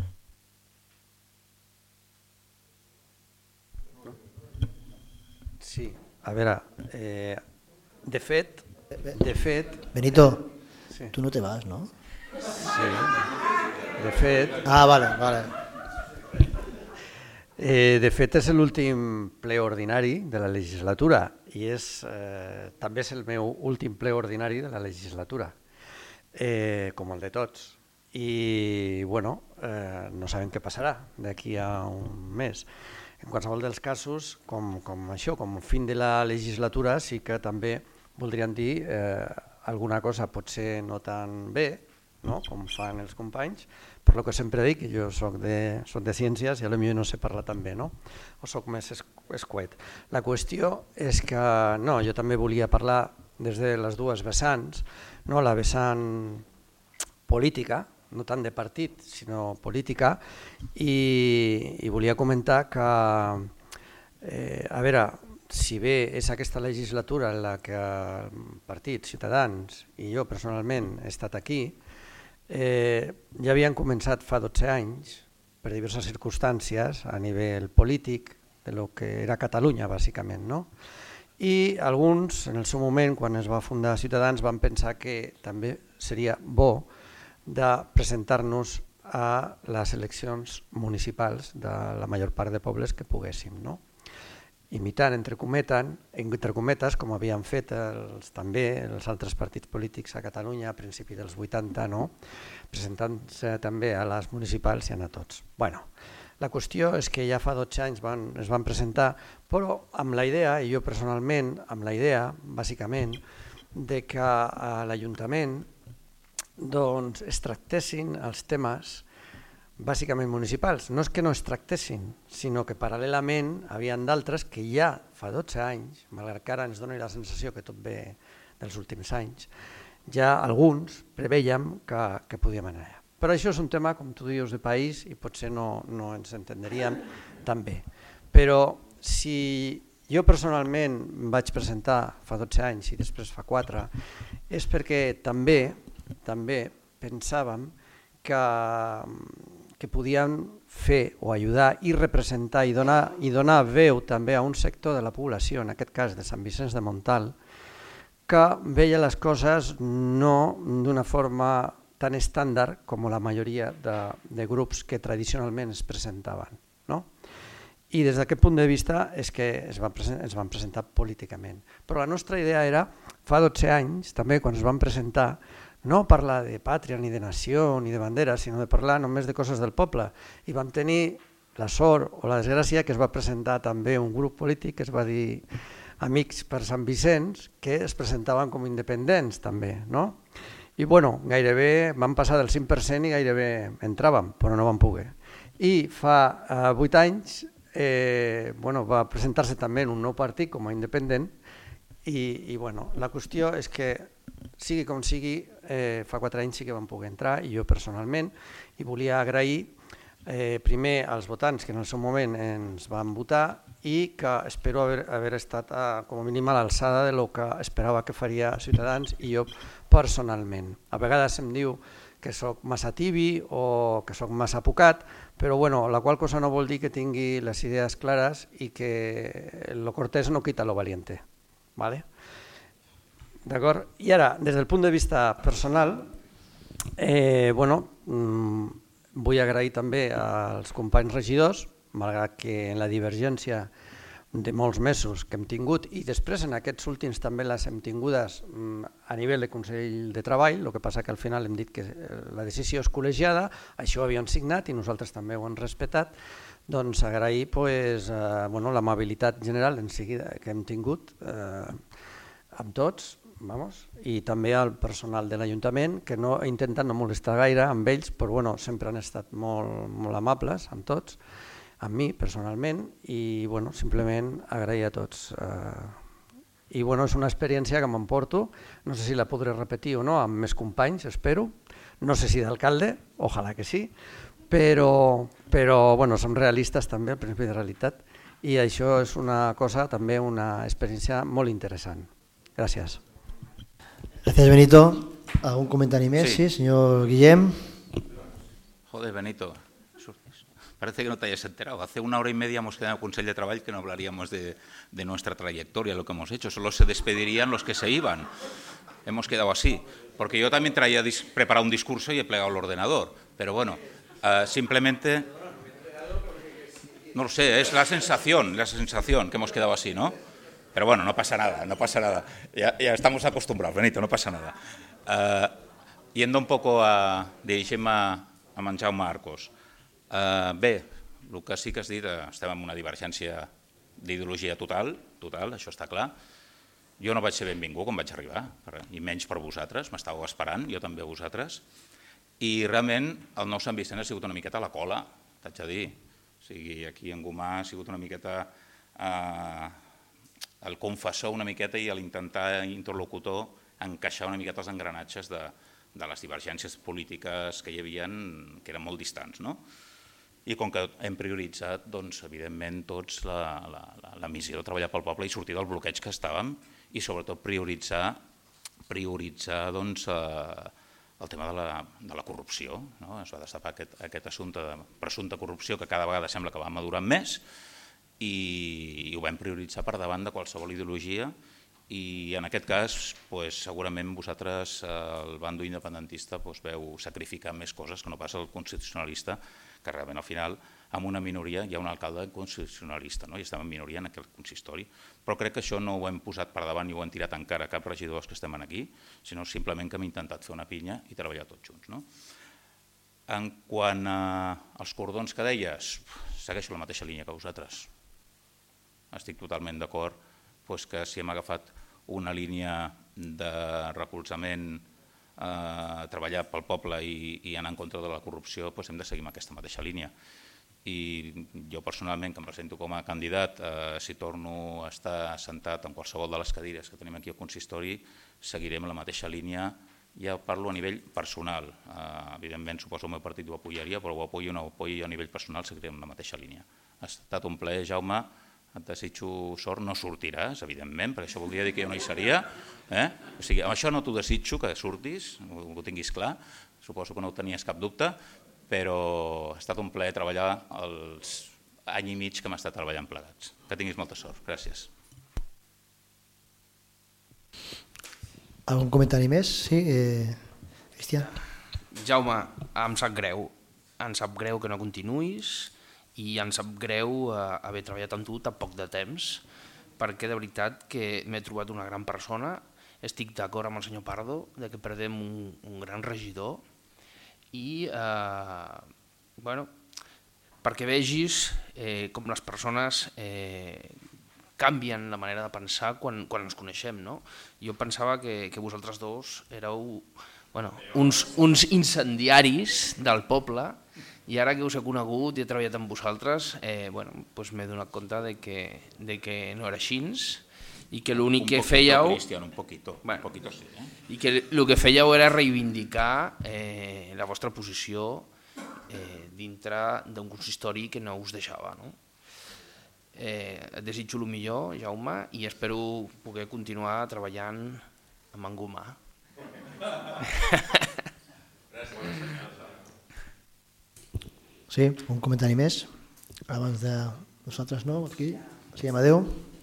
C: Sí, a veure, de fet, de fet...
A: Benito, tu no te vas, no?
C: Sí, de fet...
A: Ah, vale, vale.
C: De fet, és l'últim ple ordinari de la legislatura i també és el meu últim ple ordinari de la legislatura, com el de tots. I, bueno, no sabem què passarà d'aquí a un mes. En qualsevol dels casos, com això, com el fin de la legislatura, sí que també voldrien dir alguna cosa potser no tan bé, com fan els companys, per el que sempre dic, que jo soc de ciències i potser no sé parlar tan bé, o soc més escuet. La qüestió és que no, jo també volia parlar des de les dues vessants, la vessant política, no tant de partit, sinó política, i volia comentar que, a veure, si bé és aquesta legislatura en la que el partit, Ciutadans, i jo personalment he estat aquí, ja havien començat fa dotze anys, per diverses circumstàncies, a nivell polític, de lo que era Catalunya, bàsicament, no? I alguns, en el seu moment, quan es va fundar Ciutadans, van pensar que també seria bo de presentar-nos a les eleccions municipals de la major part de pobles que poguéssim, no? Imitant, entre cometes, com havien fet els, també els altres partits polítics a Catalunya a principi dels vuitanta, no? Presentant-se també a les municipals i a tots. Bueno, la qüestió és que ja fa dotze anys van, es van presentar, però amb la idea, i jo personalment, amb la idea, bàsicament, de que a l'Ajuntament doncs, es tractessin els temes bàsicament municipals. No és que no es tractessin, sinó que paral·lelament hi havia d'altres que ja fa dotze anys, malgrat que ara ens doni la sensació que tot ve dels últims anys, ja alguns preveiem que, que podíem anar allà. Però això és un tema, com tu dius, de país i potser no, no ens entendríem tan bé. Però si jo personalment em vaig presentar fa dotze anys i després fa quatre, és perquè també, també pensàvem que que podien fer o ajudar i representar i donar, i donar veu també a un sector de la població, en aquest cas de Sant Vicenç de Montalt, que veia les coses no d'una forma tan estàndard com la majoria de, de grups que tradicionalment es presentaven, no? I des d'aquest punt de vista és que es van, es van presentar políticament. Però la nostra idea era, fa dotze anys, també quan es van presentar, no parlar de pàtria, ni de nació, ni de bandera, sinó de parlar només de coses del poble. I vam tenir la sort o la desgràcia que es va presentar també un grup polític que es va dir Amics per Sant Vicenç, que es presentaven com independents també, no? I bueno, gairebé vam passar del cinc per cent i gairebé entràvem, però no vam poder. I fa vuit anys eh, bueno, va presentar-se també un nou partit com a independent i, i bueno, la qüestió és que sigui com sigui, eh, fa quatre anys sí que vam poder entrar i jo personalment, i volia agrair eh, primer als votants que en el seu moment ens van votar i que espero haver, haver estat a, com a mínim a l'alçada de lo que esperava que faria Ciutadans i jo personalment. A vegades em diu que sóc massa tibi o que sóc massa apocat, però bueno, la qual cosa no vol dir que tingui les idees clares i que lo cortés no quita lo valiente. ¿Vale? D'acord? I ara, des del punt de vista personal, eh, bueno, mmm, vull agrair també als companys regidors, malgrat que en la divergència de molts mesos que hem tingut i després en aquests últims també les hem tingudes a nivell de Consell de Treball, el que passa que al final hem dit que la decisió és col·legiada, això ho havíem signat i nosaltres també ho hem respectat, doncs agrair pues, eh, bueno, l'amabilitat general en seguida que hem tingut eh, amb tots, vamos, i també al personal de l'Ajuntament, que no he intentat no molestar gaire amb ells, però bueno, sempre han estat molt, molt amables amb tots, amb mi personalment, i bueno, simplement agrair a tots. Eh, I bueno, és una experiència que m'emporto, no sé si la podré repetir o no, amb més companys, espero, no sé si d'alcalde, ojalà que sí, però, però bueno, som realistes també, al principi de realitat, i això és una cosa, també una experiència molt interessant. Gràcies.
A: Gràcies, Benito. ¿Algún comentario más? Sí, sí señor Guillem.
F: Joder, Benito, parece que no te hayas enterado. Hace una hora y media hemos quedado en el Consell de Treball que no hablaríamos de, de nuestra trayectoria, lo que hemos hecho. Solo se despedirían los que se iban. Hemos quedado así. Porque yo también traía preparado un discurso y he plegado el ordenador. Pero bueno, uh, simplemente... No lo sé, es la sensación, la sensación que hemos quedado así, ¿no? Pero bueno, no pasa nada, no pasa nada. Ya, ya estamos acostumbrados, Benito, no pasa nada. Uh, yendo un poco a... dirigim a, a en Jaume Arcos. Uh, bé, el que sí que has dit, estem en una divergència d'ideologia total, total, això està clar. Jo no vaig ser benvingut quan vaig arribar, i menys per vosaltres, m'estàveu esperant, jo també a vosaltres. I realment el nou Sant Vicenç ha sigut una miqueta a la cola, t'haig de dir. O sigui, aquí en Gomà ha sigut una miqueta eh, el confessor una miqueta i l'intentar interlocutor encaixar una miqueta els engranatges de, de les divergències polítiques que hi havia, que eren molt distants, no? I com que hem prioritzat, doncs, evidentment, tots la, la, la missió de treballar pel poble i sortir del bloqueig que estàvem i, sobretot, prioritzar, prioritzar doncs, eh, el tema de la, de la corrupció. No? Es va destapar aquest, aquest assumpte de presumpta corrupció que cada vegada sembla que va madurant més i, i ho vam prioritzar per davant de qualsevol ideologia i en aquest cas pues, segurament vosaltres, el bando independentista, pues, veu sacrificar més coses que no pas el constitucionalista, que realment al final amb una minoria hi ha un alcalde constitucionalista, no? I estem en minoria en aquell consistori. Però crec que això no ho hem posat per davant ni ho hem tirat encara a cap regidors que estem aquí, sinó simplement que hem intentat fer una pinya i treballar tots junts. No? En quant als cordons que deies, segueixo la mateixa línia que vosaltres. Estic totalment d'acord pues, que si hem agafat una línia de recolzament a treballar pel poble i, i anar en contra de la corrupció, doncs hem de seguir amb aquesta mateixa línia. I jo personalment, que em presento com a candidat, eh, si torno a estar assentat en qualsevol de les cadires que tenim aquí al consistori, seguirem la mateixa línia, ja parlo a nivell personal. Eh, evidentment, suposo que el meu partit ho apoyaria, però ho apoyo o no ho apoyo a nivell personal, seguirem la mateixa línia. Ha estat un plaer, Jaume, et desitjo sort, no sortiràs, evidentment, perquè això voldria dir que jo no hi seria. Eh? O sigui, amb això no t'ho desitjo, que surtis, ho, ho tinguis clar, suposo que no ho tenies cap dubte, però ha estat un plaer treballar els any i mig que hem estat treballant plegats. Que tinguis molta sort. Gràcies.
A: Algun comentari més? Sí, eh, Cristian.
I: Jaume, em sap greu. Em sap greu que no continuïs i em sap greu eh, haver treballat amb tu tan poc de temps, perquè de veritat que m'he trobat una gran persona. Estic d'acord amb el senyor Pardo de que perdem un, un gran regidor i eh, bueno, perquè vegis eh, com les persones eh, canvien la manera de pensar quan, quan ens coneixem. No? Jo pensava que, que vosaltres dos éreu bueno, uns, uns incendiaris del poble i ara que us he conegut i he treballat amb vosaltres eh, bueno, doncs m'he donat compte de que, de que no era així i que l'únic que fèieu
F: Cristian, un poquito, bueno, un poquito sí, eh?
I: i que el que fèieu era reivindicar eh, la vostra posició eh, dintre d'un consistori que no us deixava. No? Eh, et desitjo el millor, Jaume, i espero poder continuar treballant amb en Gomà.
A: Sí, un comentari més abans de nosaltres, no? Aquí, sí, Amadeu.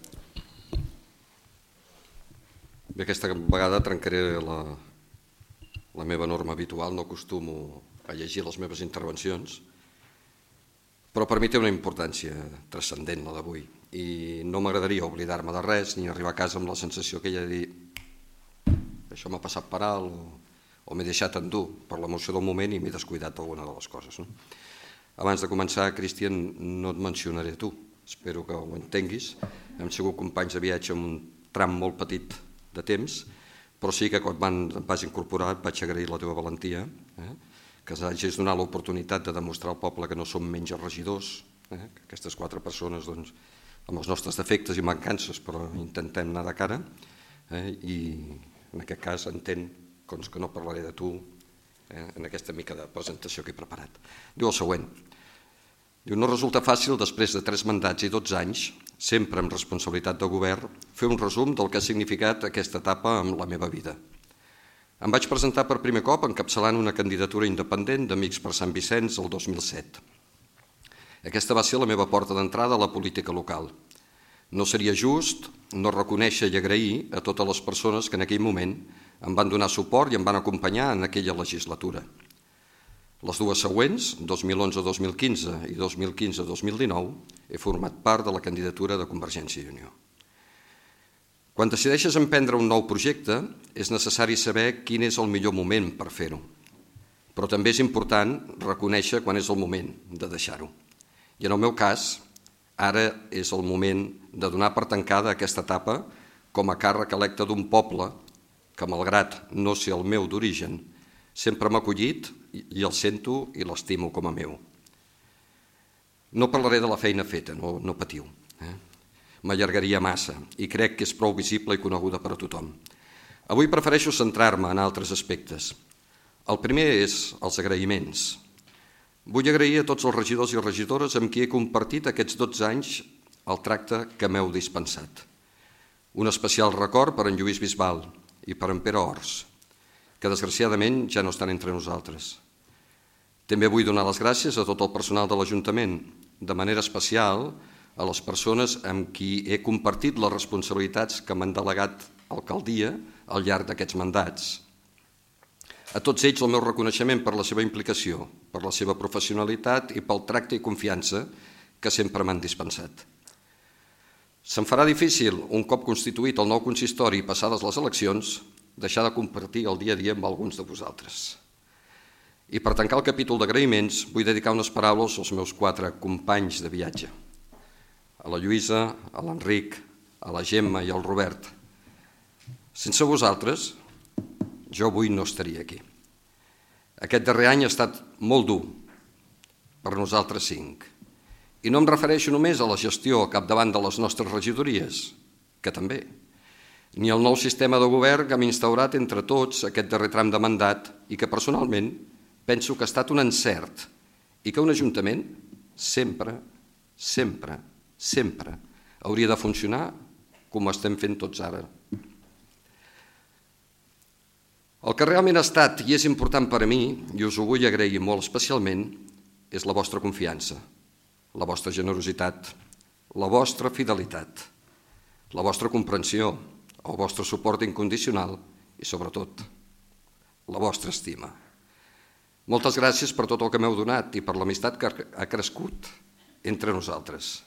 J: Bé, aquesta vegada trencaré la, la meva norma habitual, no acostumo a llegir les meves intervencions, però per mi té una importància transcendent la d'avui i no m'agradaria oblidar-me de res ni arribar a casa amb la sensació que ella ha dit això m'ha passat per alt o, o m'he deixat endur per l'emoció del moment i m'he descuidat d'alguna de les coses. No? Abans de començar, Cristian, no et mencionaré tu, espero que ho entenguis. Hem sigut companys de viatge en un tram molt petit de temps, però sí que quan van, em vas incorporar et vaig agrair la teva valentia, eh? que ens hagis donat l'oportunitat de demostrar al poble que no som menys regidors, eh? que aquestes quatre persones, doncs, amb els nostres defectes i mancances, però intentem anar de cara, eh? i en aquest cas entenc doncs, que no parlaré de tu eh? en aquesta mica de presentació que he preparat. Diu el següent. Diu, no resulta fàcil, després de tres mandats i dotze anys, sempre amb responsabilitat de govern, fer un resum del que ha significat aquesta etapa en la meva vida. Em vaig presentar per primer cop encapçalant una candidatura independent d'Amics per Sant Vicenç el dos mil set. Aquesta va ser la meva porta d'entrada a la política local. No seria just no reconèixer i agrair a totes les persones que en aquell moment em van donar suport i em van acompanyar en aquella legislatura. Les dues següents, dos mil onze dos mil quinze i dos mil quinze dos mil dinou, he format part de la candidatura de Convergència i Unió. Quan decideixes emprendre un nou projecte, és necessari saber quin és el millor moment per fer-ho. Però també és important reconèixer quan és el moment de deixar-ho. I en el meu cas, ara és el moment de donar per tancada aquesta etapa com a càrrec electe d'un poble que, malgrat no ser el meu d'origen, sempre m'ha acollit i el sento i l'estimo com a meu. No parlaré de la feina feta, no, no patiu. Eh? M'allargaria massa i crec que és prou visible i coneguda per a tothom. Avui prefereixo centrar-me en altres aspectes. El primer és els agraïments. Vull agrair a tots els regidors i regidores amb qui he compartit aquests dotze anys el tracte que m'heu dispensat. Un especial record per en Lluís Bisbal i per en Pere Ors. que desgraciadament ja no estan entre nosaltres. També vull donar les gràcies a tot el personal de l'Ajuntament, de manera especial a les persones amb qui he compartit les responsabilitats que m'han delegat alcaldia al llarg d'aquests mandats. A tots ells el meu reconeixement per la seva implicació, per la seva professionalitat i pel tracte i confiança que sempre m'han dispensat. Se'm farà difícil, un cop constituït el nou consistori i passades les eleccions, deixar de compartir el dia a dia amb alguns de vosaltres. I per tancar el capítol d'agraïments vull dedicar unes paraules als meus quatre companys de viatge, a la Lluïsa, a l'Enric, a la Gemma i al Robert. Sense vosaltres, jo avui no estaria aquí. Aquest darrer any ha estat molt dur per nosaltres cinc. I no em refereixo només a la gestió a capdavant de les nostres regidories, que també, ni al nou sistema de govern que hem instaurat entre tots aquest darrer tram de mandat i que personalment penso que ha estat un encert i que un ajuntament sempre, sempre, sempre hauria de funcionar com ho estem fent tots ara. El que realment ha estat i és important per a mi, i us ho vull agrair molt especialment, és la vostra confiança, la vostra generositat, la vostra fidelitat, la vostra comprensió, el vostre suport incondicional i, sobretot, la vostra estima. Moltes gràcies per tot el que m'heu donat i per l'amistat que ha crescut entre nosaltres.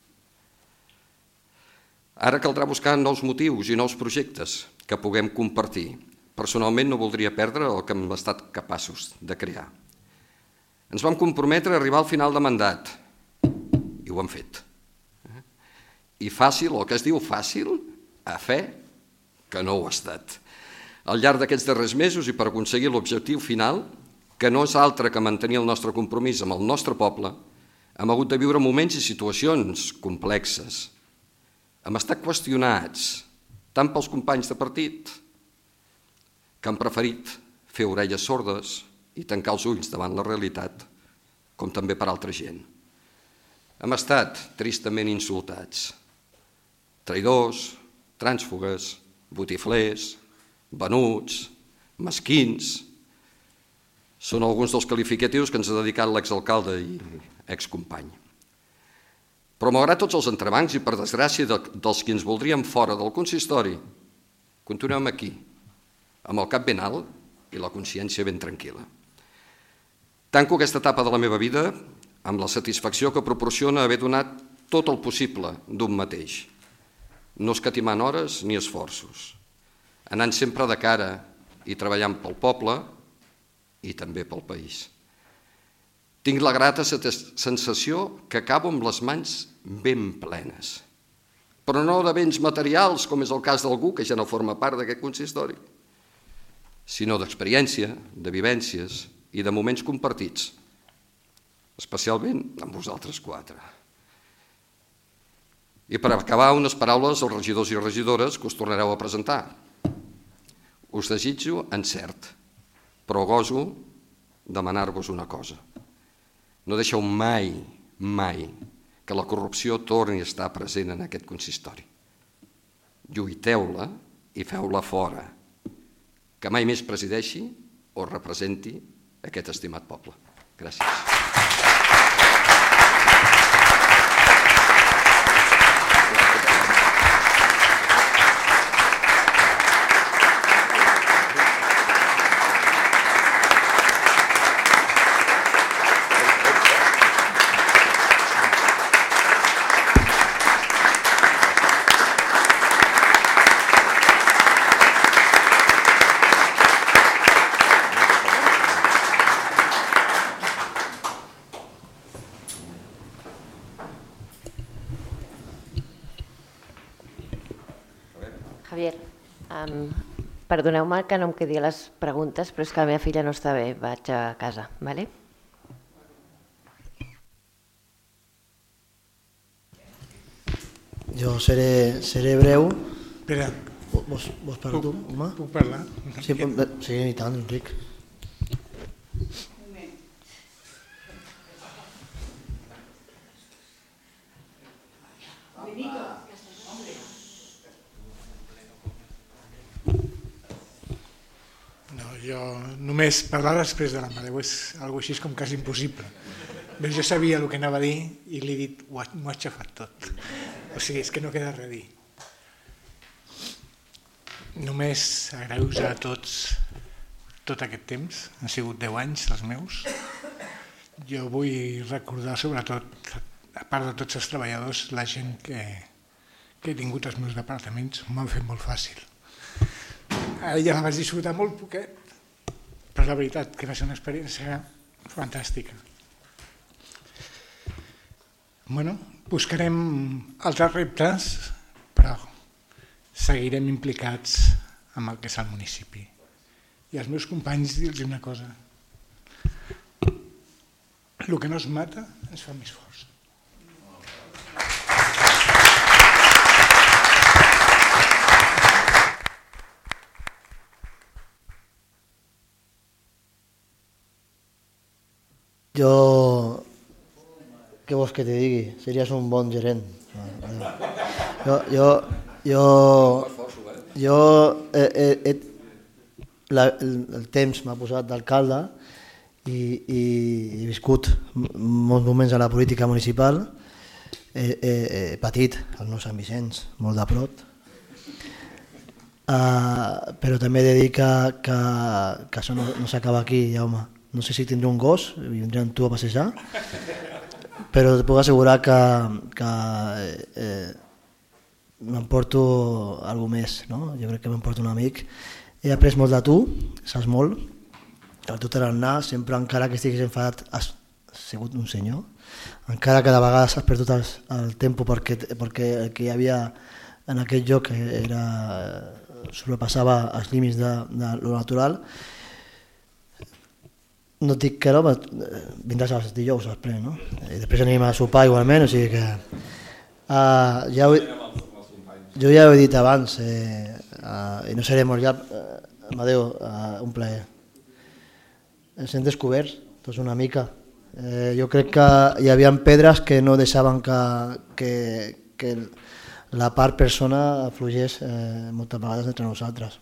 J: Ara caldrà buscar nous motius i nous projectes que puguem compartir. Personalment no voldria perdre el que hem estat capaços de crear. Ens vam comprometre a arribar al final de mandat i ho hem fet. I fàcil, el que es diu fàcil, a fe, que no ho ha estat. Al llarg d'aquests darrers mesos i per aconseguir l'objectiu final, que no és altre que mantenir el nostre compromís amb el nostre poble, hem hagut de viure moments i situacions complexes. Hem estat qüestionats, tant pels companys de partit, que han preferit fer orelles sordes i tancar els ulls davant la realitat, com també per altra gent. Hem estat tristament insultats. Traïdors, trànsfugues, botiflers, venuts, mesquins. Són alguns dels qualificatius que ens ha dedicat l'exalcalde i excompany. Però malgrat tots els entrebancs i per desgràcia dels qui ens voldríem fora del consistori, continuem aquí, amb el cap ben alt i la consciència ben tranquil·la. Tanco aquesta etapa de la meva vida amb la satisfacció que proporciona haver donat tot el possible d'un mateix, no escatimant hores ni esforços, anant sempre de cara i treballant pel poble i també pel país. Tinc la grata sensació que acabo amb les mans ben plenes, però no de béns materials, com és el cas d'algú que ja no forma part d'aquest consistori, sinó d'experiència, de vivències i de moments compartits, especialment amb vosaltres quatre. I per acabar, unes paraules als regidors i regidores que us tornareu a presentar. Us desitjo encert, però goso demanar-vos una cosa. No deixeu mai, mai, que la corrupció torni a estar present en aquest consistori. Lluiteu-la i feu-la fora. Que mai més presideixi o representi aquest estimat poble. Gràcies.
K: Javier, um, perdoneu-me que no em quedi a les preguntes, però és que la meva filla no està bé, vaig a casa, vale?
A: Jo seré, seré breu.
G: Espera.
A: Vols, vols parlar tu, home?
G: Puc parlar?
A: Sí, sí, i tant, Enric.
G: No,
L: jo només parlar després de l'Amadeu és algo així com quasi impossible. Jo sabia el que anava a dir i li he dit, m'ho ha aixafat tot. O sigui, és que no queda res a dir. Només agrair-vos a tots tot aquest temps, han sigut deu anys els meus. Jo vull recordar sobretot, a part de tots els treballadors, la gent que, que he tingut als meus departaments, m'han fet molt fàcil. Ara ja la vaig disfrutar molt poquet, però la veritat que va ser una experiència fantàstica. Bueno, buscarem altres reptes, però seguirem implicats amb el que és el municipi. I als meus companys dir-los una cosa. El que no es mata es fa més forts.
A: Jo, què vols que te digui? Series un bon gerent. Jo, jo, jo, jo he, he, he, la, el, el temps m'ha posat d'alcalde i, i he viscut molts moments a la política municipal. He, he, he patit el nou Sant Vicenç, molt de prop. Uh, però també he de dir que, que, que això no, no s'acaba aquí, Jaume. No sé si tindré un gos i vindré amb tu a passejar, però et puc assegurar que, que eh, m'emporto alguna més, no? Jo crec que m'emporto un amic. He après molt de tu, saps molt, el tu tarannà, sempre encara que estiguis enfadat has sigut un senyor, encara que de vegades has perdut el, el tempo perquè, perquè el que hi havia en aquest lloc era, sobrepassava els límits de, de lo natural. No et dic que no, vindràs els dijous després, no? I després anem a sopar igualment, o sigui que... Uh, ja ho, jo ja ho he dit abans, eh, uh, i no seré molt llarg, uh, Amadeu, uh, un plaer. Ens hem descobert, tots una mica. Eh, jo crec que hi havia pedres que no deixaven que, que, que la part persona aflugés eh, moltes vegades entre nosaltres.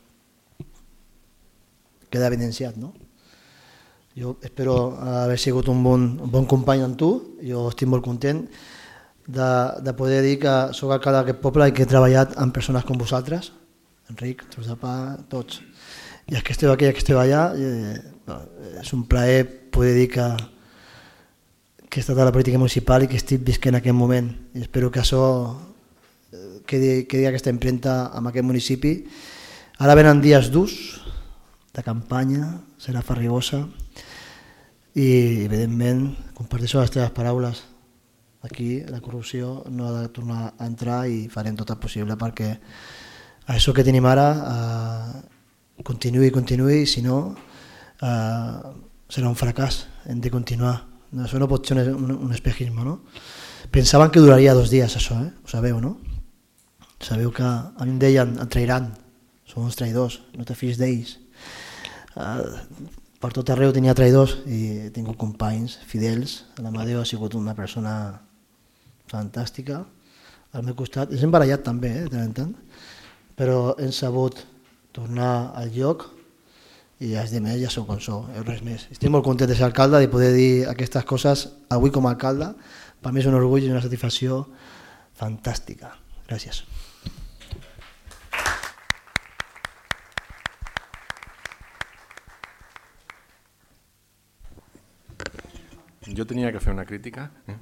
A: Queda evidenciat, no? Jo espero haver sigut un bon, un bon company amb tu, jo estic molt content de, de poder dir que soc alcalde d'aquest poble i que he treballat amb persones com vosaltres, Enric, Tros de Pa, tots. I els que esteu aquí i els que esteu allà, eh, és un plaer poder dir que, que he estat a la política municipal i que estic visquent en aquest moment. I espero que això quedi, quedi aquesta empremta amb aquest municipi. Ara venen dies durs, de campanya, serà farrigosa, i evidentment comparteixo les teves paraules. Aquí la corrupció no ha de tornar a entrar i farem tot el possible perquè això que tenim ara eh, continuï i continuï, si no eh, serà un fracàs, hem de continuar. Això no pot ser un, un espejisme, no? Pensaven que duraria dos dies això, eh? Ho sabeu, no? Sabeu que a mi em deien, et trairan, són uns traïdors, no te fiïs d'ells. Uh, per tot arreu tenia traïdors i he tingut companys fidels. L'Amadeu ha sigut una persona fantàstica al meu costat. És embarallat també, eh, de tant en tant, però hem sabut tornar al lloc i els demés ja sou com sou, eh, res més. Estic molt content de ser alcalde i poder dir aquestes coses avui com a alcalde. Per mi és un orgull i una satisfacció fantàstica. Gràcies.
B: Jo tenia que fer una crítica. Eh?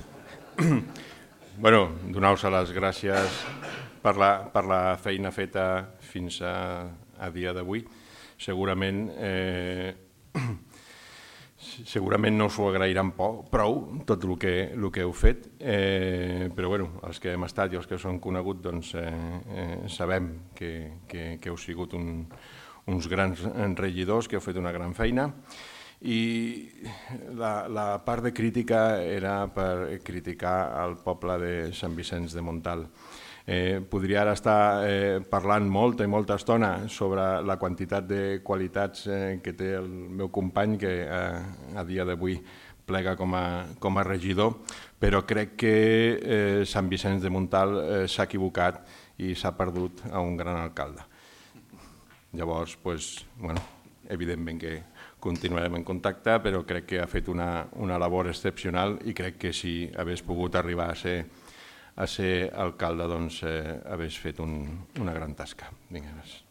B: Bueno, donar-vos les gràcies per la, per la feina feta fins a, a dia d'avui. Segurament, eh, segurament no us ho agrairan prou, tot el que, el que heu fet, eh, però bueno, els que hem estat i els que us han conegut doncs, eh, eh, sabem que, que, que heu sigut un, uns grans regidors, que heu fet una gran feina. I la, la part de crítica era per criticar el poble de Sant Vicenç de Montalt. Eh, podria ara estar eh, parlant molta i molta estona sobre la quantitat de qualitats eh, que té el meu company que eh, a dia d'avui plega com a, com a regidor, però crec que eh, Sant Vicenç de Montalt eh, s'ha equivocat i s'ha perdut a un gran alcalde. Llavors, pues, bueno, evidentment que continuarem en contacte, però crec que ha fet una, una labor excepcional i crec que si hagués pogut arribar a ser, a ser alcalde, doncs eh, hagués fet un, una gran tasca. Vinga, gràcies.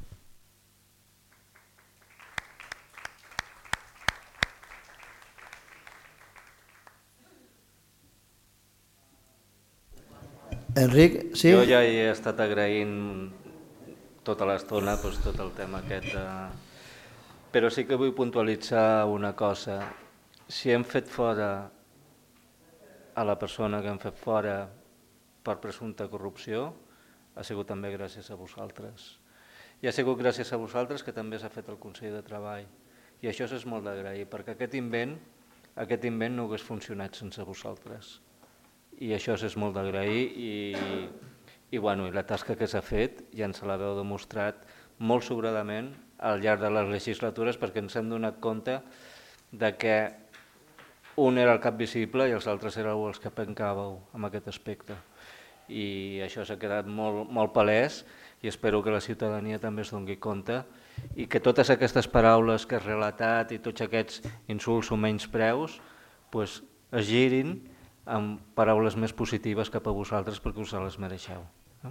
A: Enric, sí?
D: Jo ja he estat agraint tota l'estona doncs, tot el tema aquest. De... Però sí que vull puntualitzar una cosa. Si hem fet fora a la persona que hem fet fora per presumpta corrupció, ha sigut també gràcies a vosaltres. I ha sigut gràcies a vosaltres que també s'ha fet el Consell de Treball. I això és molt d'agrair, perquè aquest invent, aquest invent no hagués funcionat sense vosaltres. I això és molt d'agrair i, i, bueno, i la tasca que s'ha fet ja ens l'haveu demostrat molt sobradament al llarg de les legislatures, perquè ens hem donat compte de que un era el cap visible i els altres éreu els que pencàveu en aquest aspecte. I això s'ha quedat molt, molt palès i espero que la ciutadania també es doni compte i que totes aquestes paraules que has relatat i tots aquests insults o menyspreus pues, es girin amb paraules més positives cap a vosaltres perquè us les mereixeu.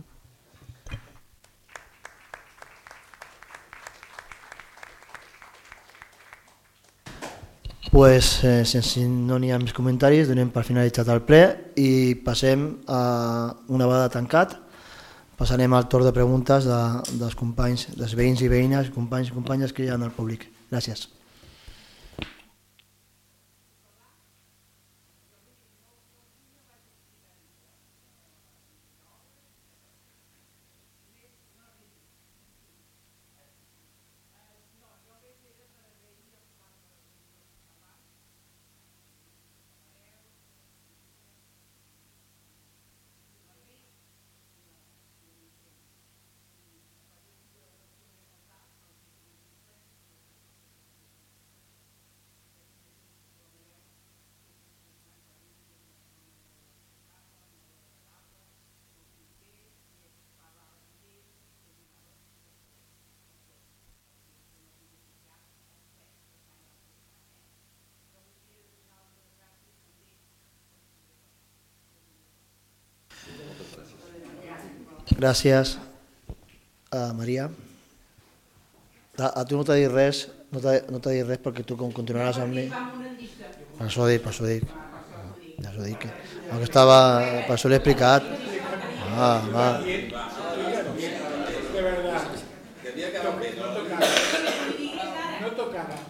A: Pues, eh, si no n'hi ha més comentaris, donem per finalitzat el ple i passem a una vegada tancat. Passarem al torn de preguntes de, dels companys, dels veïns i veïnes, companys i companyes que hi ha al públic. Gràcies. Gràcies, uh, Maria. A, a tu no t'ha dit res, no t'ha no dit res perquè tu com continuaràs amb mi. Per això dic, per això dic. Per això dic que, que estava, per això l'he explicat. Ah, va.
L: De verdad. No tocava. No tocava.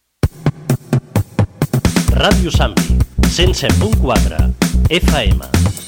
M: Ràdio Sambi, cent set punt quatre F M.